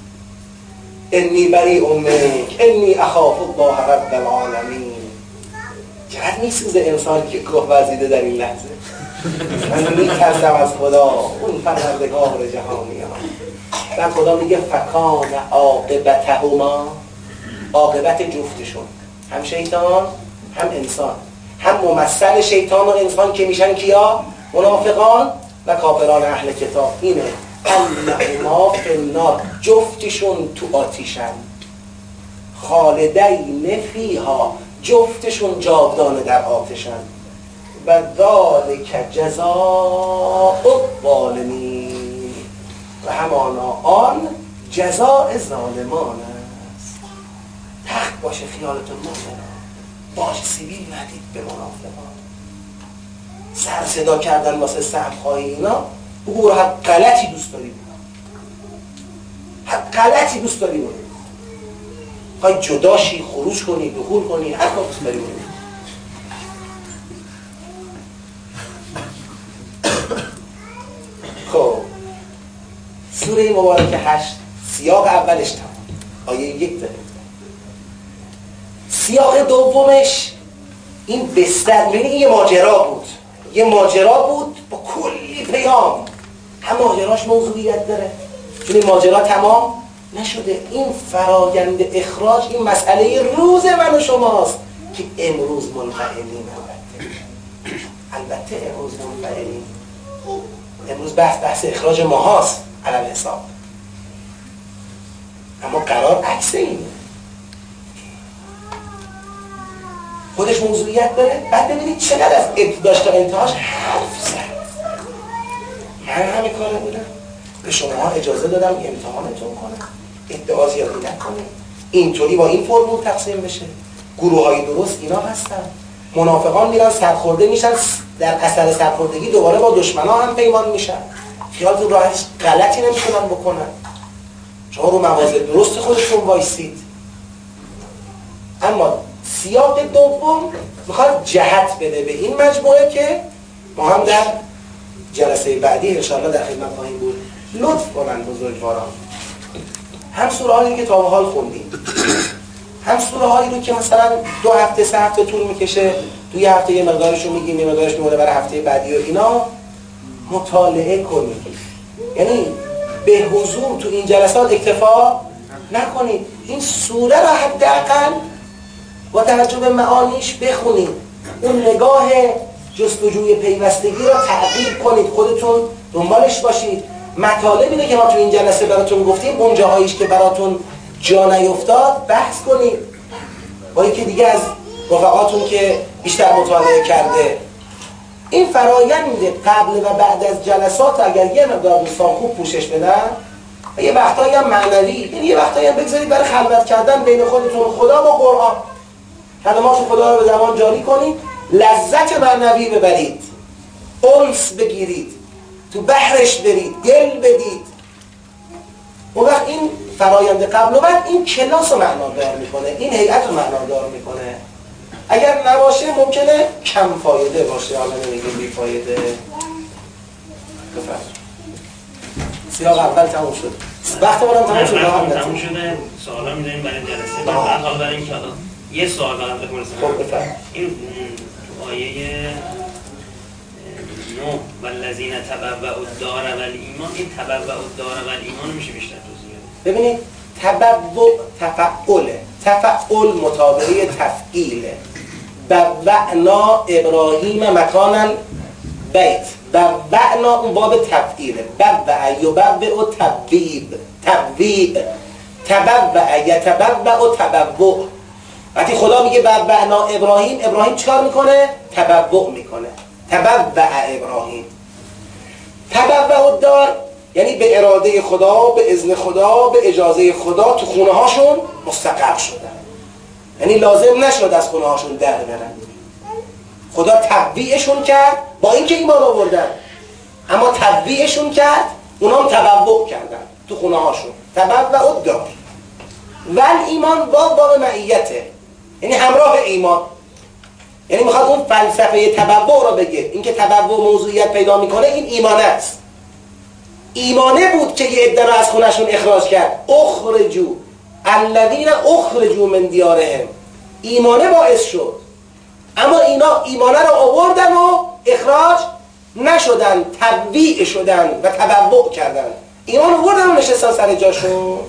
انی بریء منک انی اخاف الله رب العالمین. چقدر میسوزه انسان که کفر ورزیده در این لحظه. من میترسم از خدا، اون پروردگار جهانیان. و خدا میگه فکان عاقبتهما، عاقبت جفتشون، هم شیطان هم انسان، هم ممثل شیطان و انسان که میشن کیا؟ منافقان و کافران اهل کتاب. اینه انهما فی النار، جفتشون تو آتیشن، خالدین فیها، جفتشون جاودانه در آتشن. و ذالک جزاء الظالمین، و همانا آن جزاء ظالمان است. تخت باشه خیالتون مؤمنان، باش سیبیل ندید به منافقان. سر صدا کردن واسه سهم‌خواهی اینا، بگو هر غلطی دوست داری بکن، هر غلطی دوست داری بکن، خواهی جداشی، خروج کنی، دخول کنی، هر کار دوست داری بکن. خب سوره مبارکه هشت، سیاق اولش تمام، آیه یک داره. سیاق دومش این بستر، یعنی یه ماجرا بود، یه ماجرا بود با کلی پیام. هم ماجراش موضوعیت داره، چون این ماجرا تمام نشده. این فرایند اخراج، این مسئله روز من و شماست که امروز منفعلیم. البته البته امروز منفعلیم، امروز بحث بحث اخراج ماهاست علل حساب، اما قرار عکس اینه. خودش موضوعیت داره. بعد ببینید چقدر از ابتداش تا انتهاش حرف زد. من همه کاره بودم، به شما اجازه دادم امتحانتون کنم، ادعا زیادی نکنید، اینطوری با این فرمول تقسیم بشه. گروه های درست اینا هستن. منافقان میرن سرخورده میشن، در اثر سرخوردگی دوباره با دشمنا هم پیمان میشن. خیالتون راحت، غلطی نمیتونن بکنن. شما رو موازه درست خودتون وایسید. اما سیاق دوم میخواد جهت بده به این مجموعه که ما هم در جلسه بعدی انشاءالله در خدمت خواهیم بود. لطف کنن بزرگواران، هم سوره هایی که تا به حال خوندیم، هم سوره هایی رو که مثلا دو هفته سه هفته طول میکشه، توی هفته یه مقدارشو میگیم، یه مقدارش میمونه برای هفته بعدی و اینا، مطالعه کنید. یعنی به حضور تو این جلسات اکتفا نکنید، این سوره را حداقل با توجه به معانیش بخونید، اون نگاه جستجوی پیوستگی را تعقیب کنید، خودتون دنبالش باشید. مطالب اینه که ما تو این جلسه براتون گفتیم، اون جاهاییش که براتون جا نیفتاد بحث کنید با یکی دیگه از رفقاتون که بیشتر مطالعه کرده. این فرایند قبل و بعد از جلسات اگر یه مقدار دوستان خوب پوشش بدن و یه وقتایی هم معنوی، یعنی یه وقتایی هم بگذارید برای خلوت کردن بین خودتون خدا با قرآن، کلمات خدا رو به زبان جاری کنید، لذت معنوی ببرید، انس بگیرید، تو بحرش برید، دل بدید. اون وقت این فرایند قبل و بعد این کلاس رو معنادار میکنه، این هیئت رو معنادار میکنه. اگر نباشه ممکنه کم فایده باشه، حالا نمیگیم بی فایده. بفرمایید. سیاق اول تموم شد. وقت ما هم تموم شد. وقت تموم شده. سوالا می‌دونیم برای جلسه بعد. حالا برای این کلا یه سوال برام بپرسم. خب بفرمایید. این تو آیه نو والذین تبوأوا الدار والایمان، این تبوأوا الدار والایمان میشه بیشتر توضیح بده؟ ببینید تبوء تفعله، تفعل مطابقه تفعیله. بوأنا ابراهیم مکان البیت، بوأنا اون باب تفعیله. بوأ یبوء تبویب، تبویب، تبوأ یتبوء تبوء. وقتی خدا میگه بوأنا ابراهیم، ابراهیم چیکار میکنه؟ تبوء میکنه. تبوأ ابراهیم. تبوأ الدار یعنی به اراده خدا، به اذن خدا، به اجازه خدا تو خونه هاشون مستقر شدن، یعنی لازم نشد از خونه هاشون در برن. خدا تبویعشون کرد با اینکه ایمان آوردن، اما تبویعشون کرد، اونا هم تبوع کردن تو خونه هاشون. تبوأ الدار ول ایمان با باب معیته، یعنی همراه ایمان. یعنی میخواد اون فلسفه تبوع رو بگه، اینکه تبوع موضوعیت پیدا میکنه این ایمانه است. ایمانه بود که یه عده رو از خونشون اخراج کرد. اخرجو الذین اخرجوا من دیارهم، ایمانه باعث شد، اما اینا ایمانه رو آوردن و اخراج نشدن، تبویع شدن و تبوع کردن. ایمان آوردن و نشستن سر جاشون.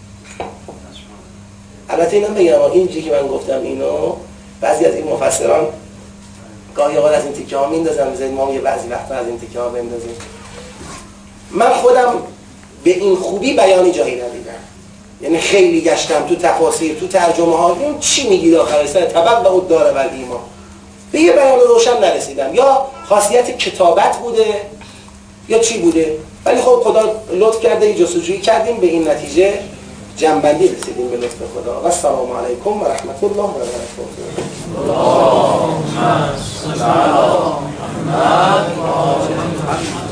البته اینم بگم این چیزی که من گفتم اینو بعضی از این مفسران گاهی اوقات از این تیکه ها میندازن، بذارید ما یه بعضی وقتا از این تیکه ها بندازیم. من خودم به این خوبی بیانی جایی ندیدم، یعنی خیلی گشتم تو تفاسیر، تو ترجمه ها، این چی میگی داخل سر تبوأ الدار والایمان، به یه بیان روشن نرسیدم. یا خاصیت کتابت بوده یا چی بوده، ولی خب خدا لطف کرده جستجویی کردیم به این نتیجه جنبندی رسیدیم به لطف خدا. و السلام علیکم و رحمت الله و برکاته. اللهم صل علی محمد و آل محمد.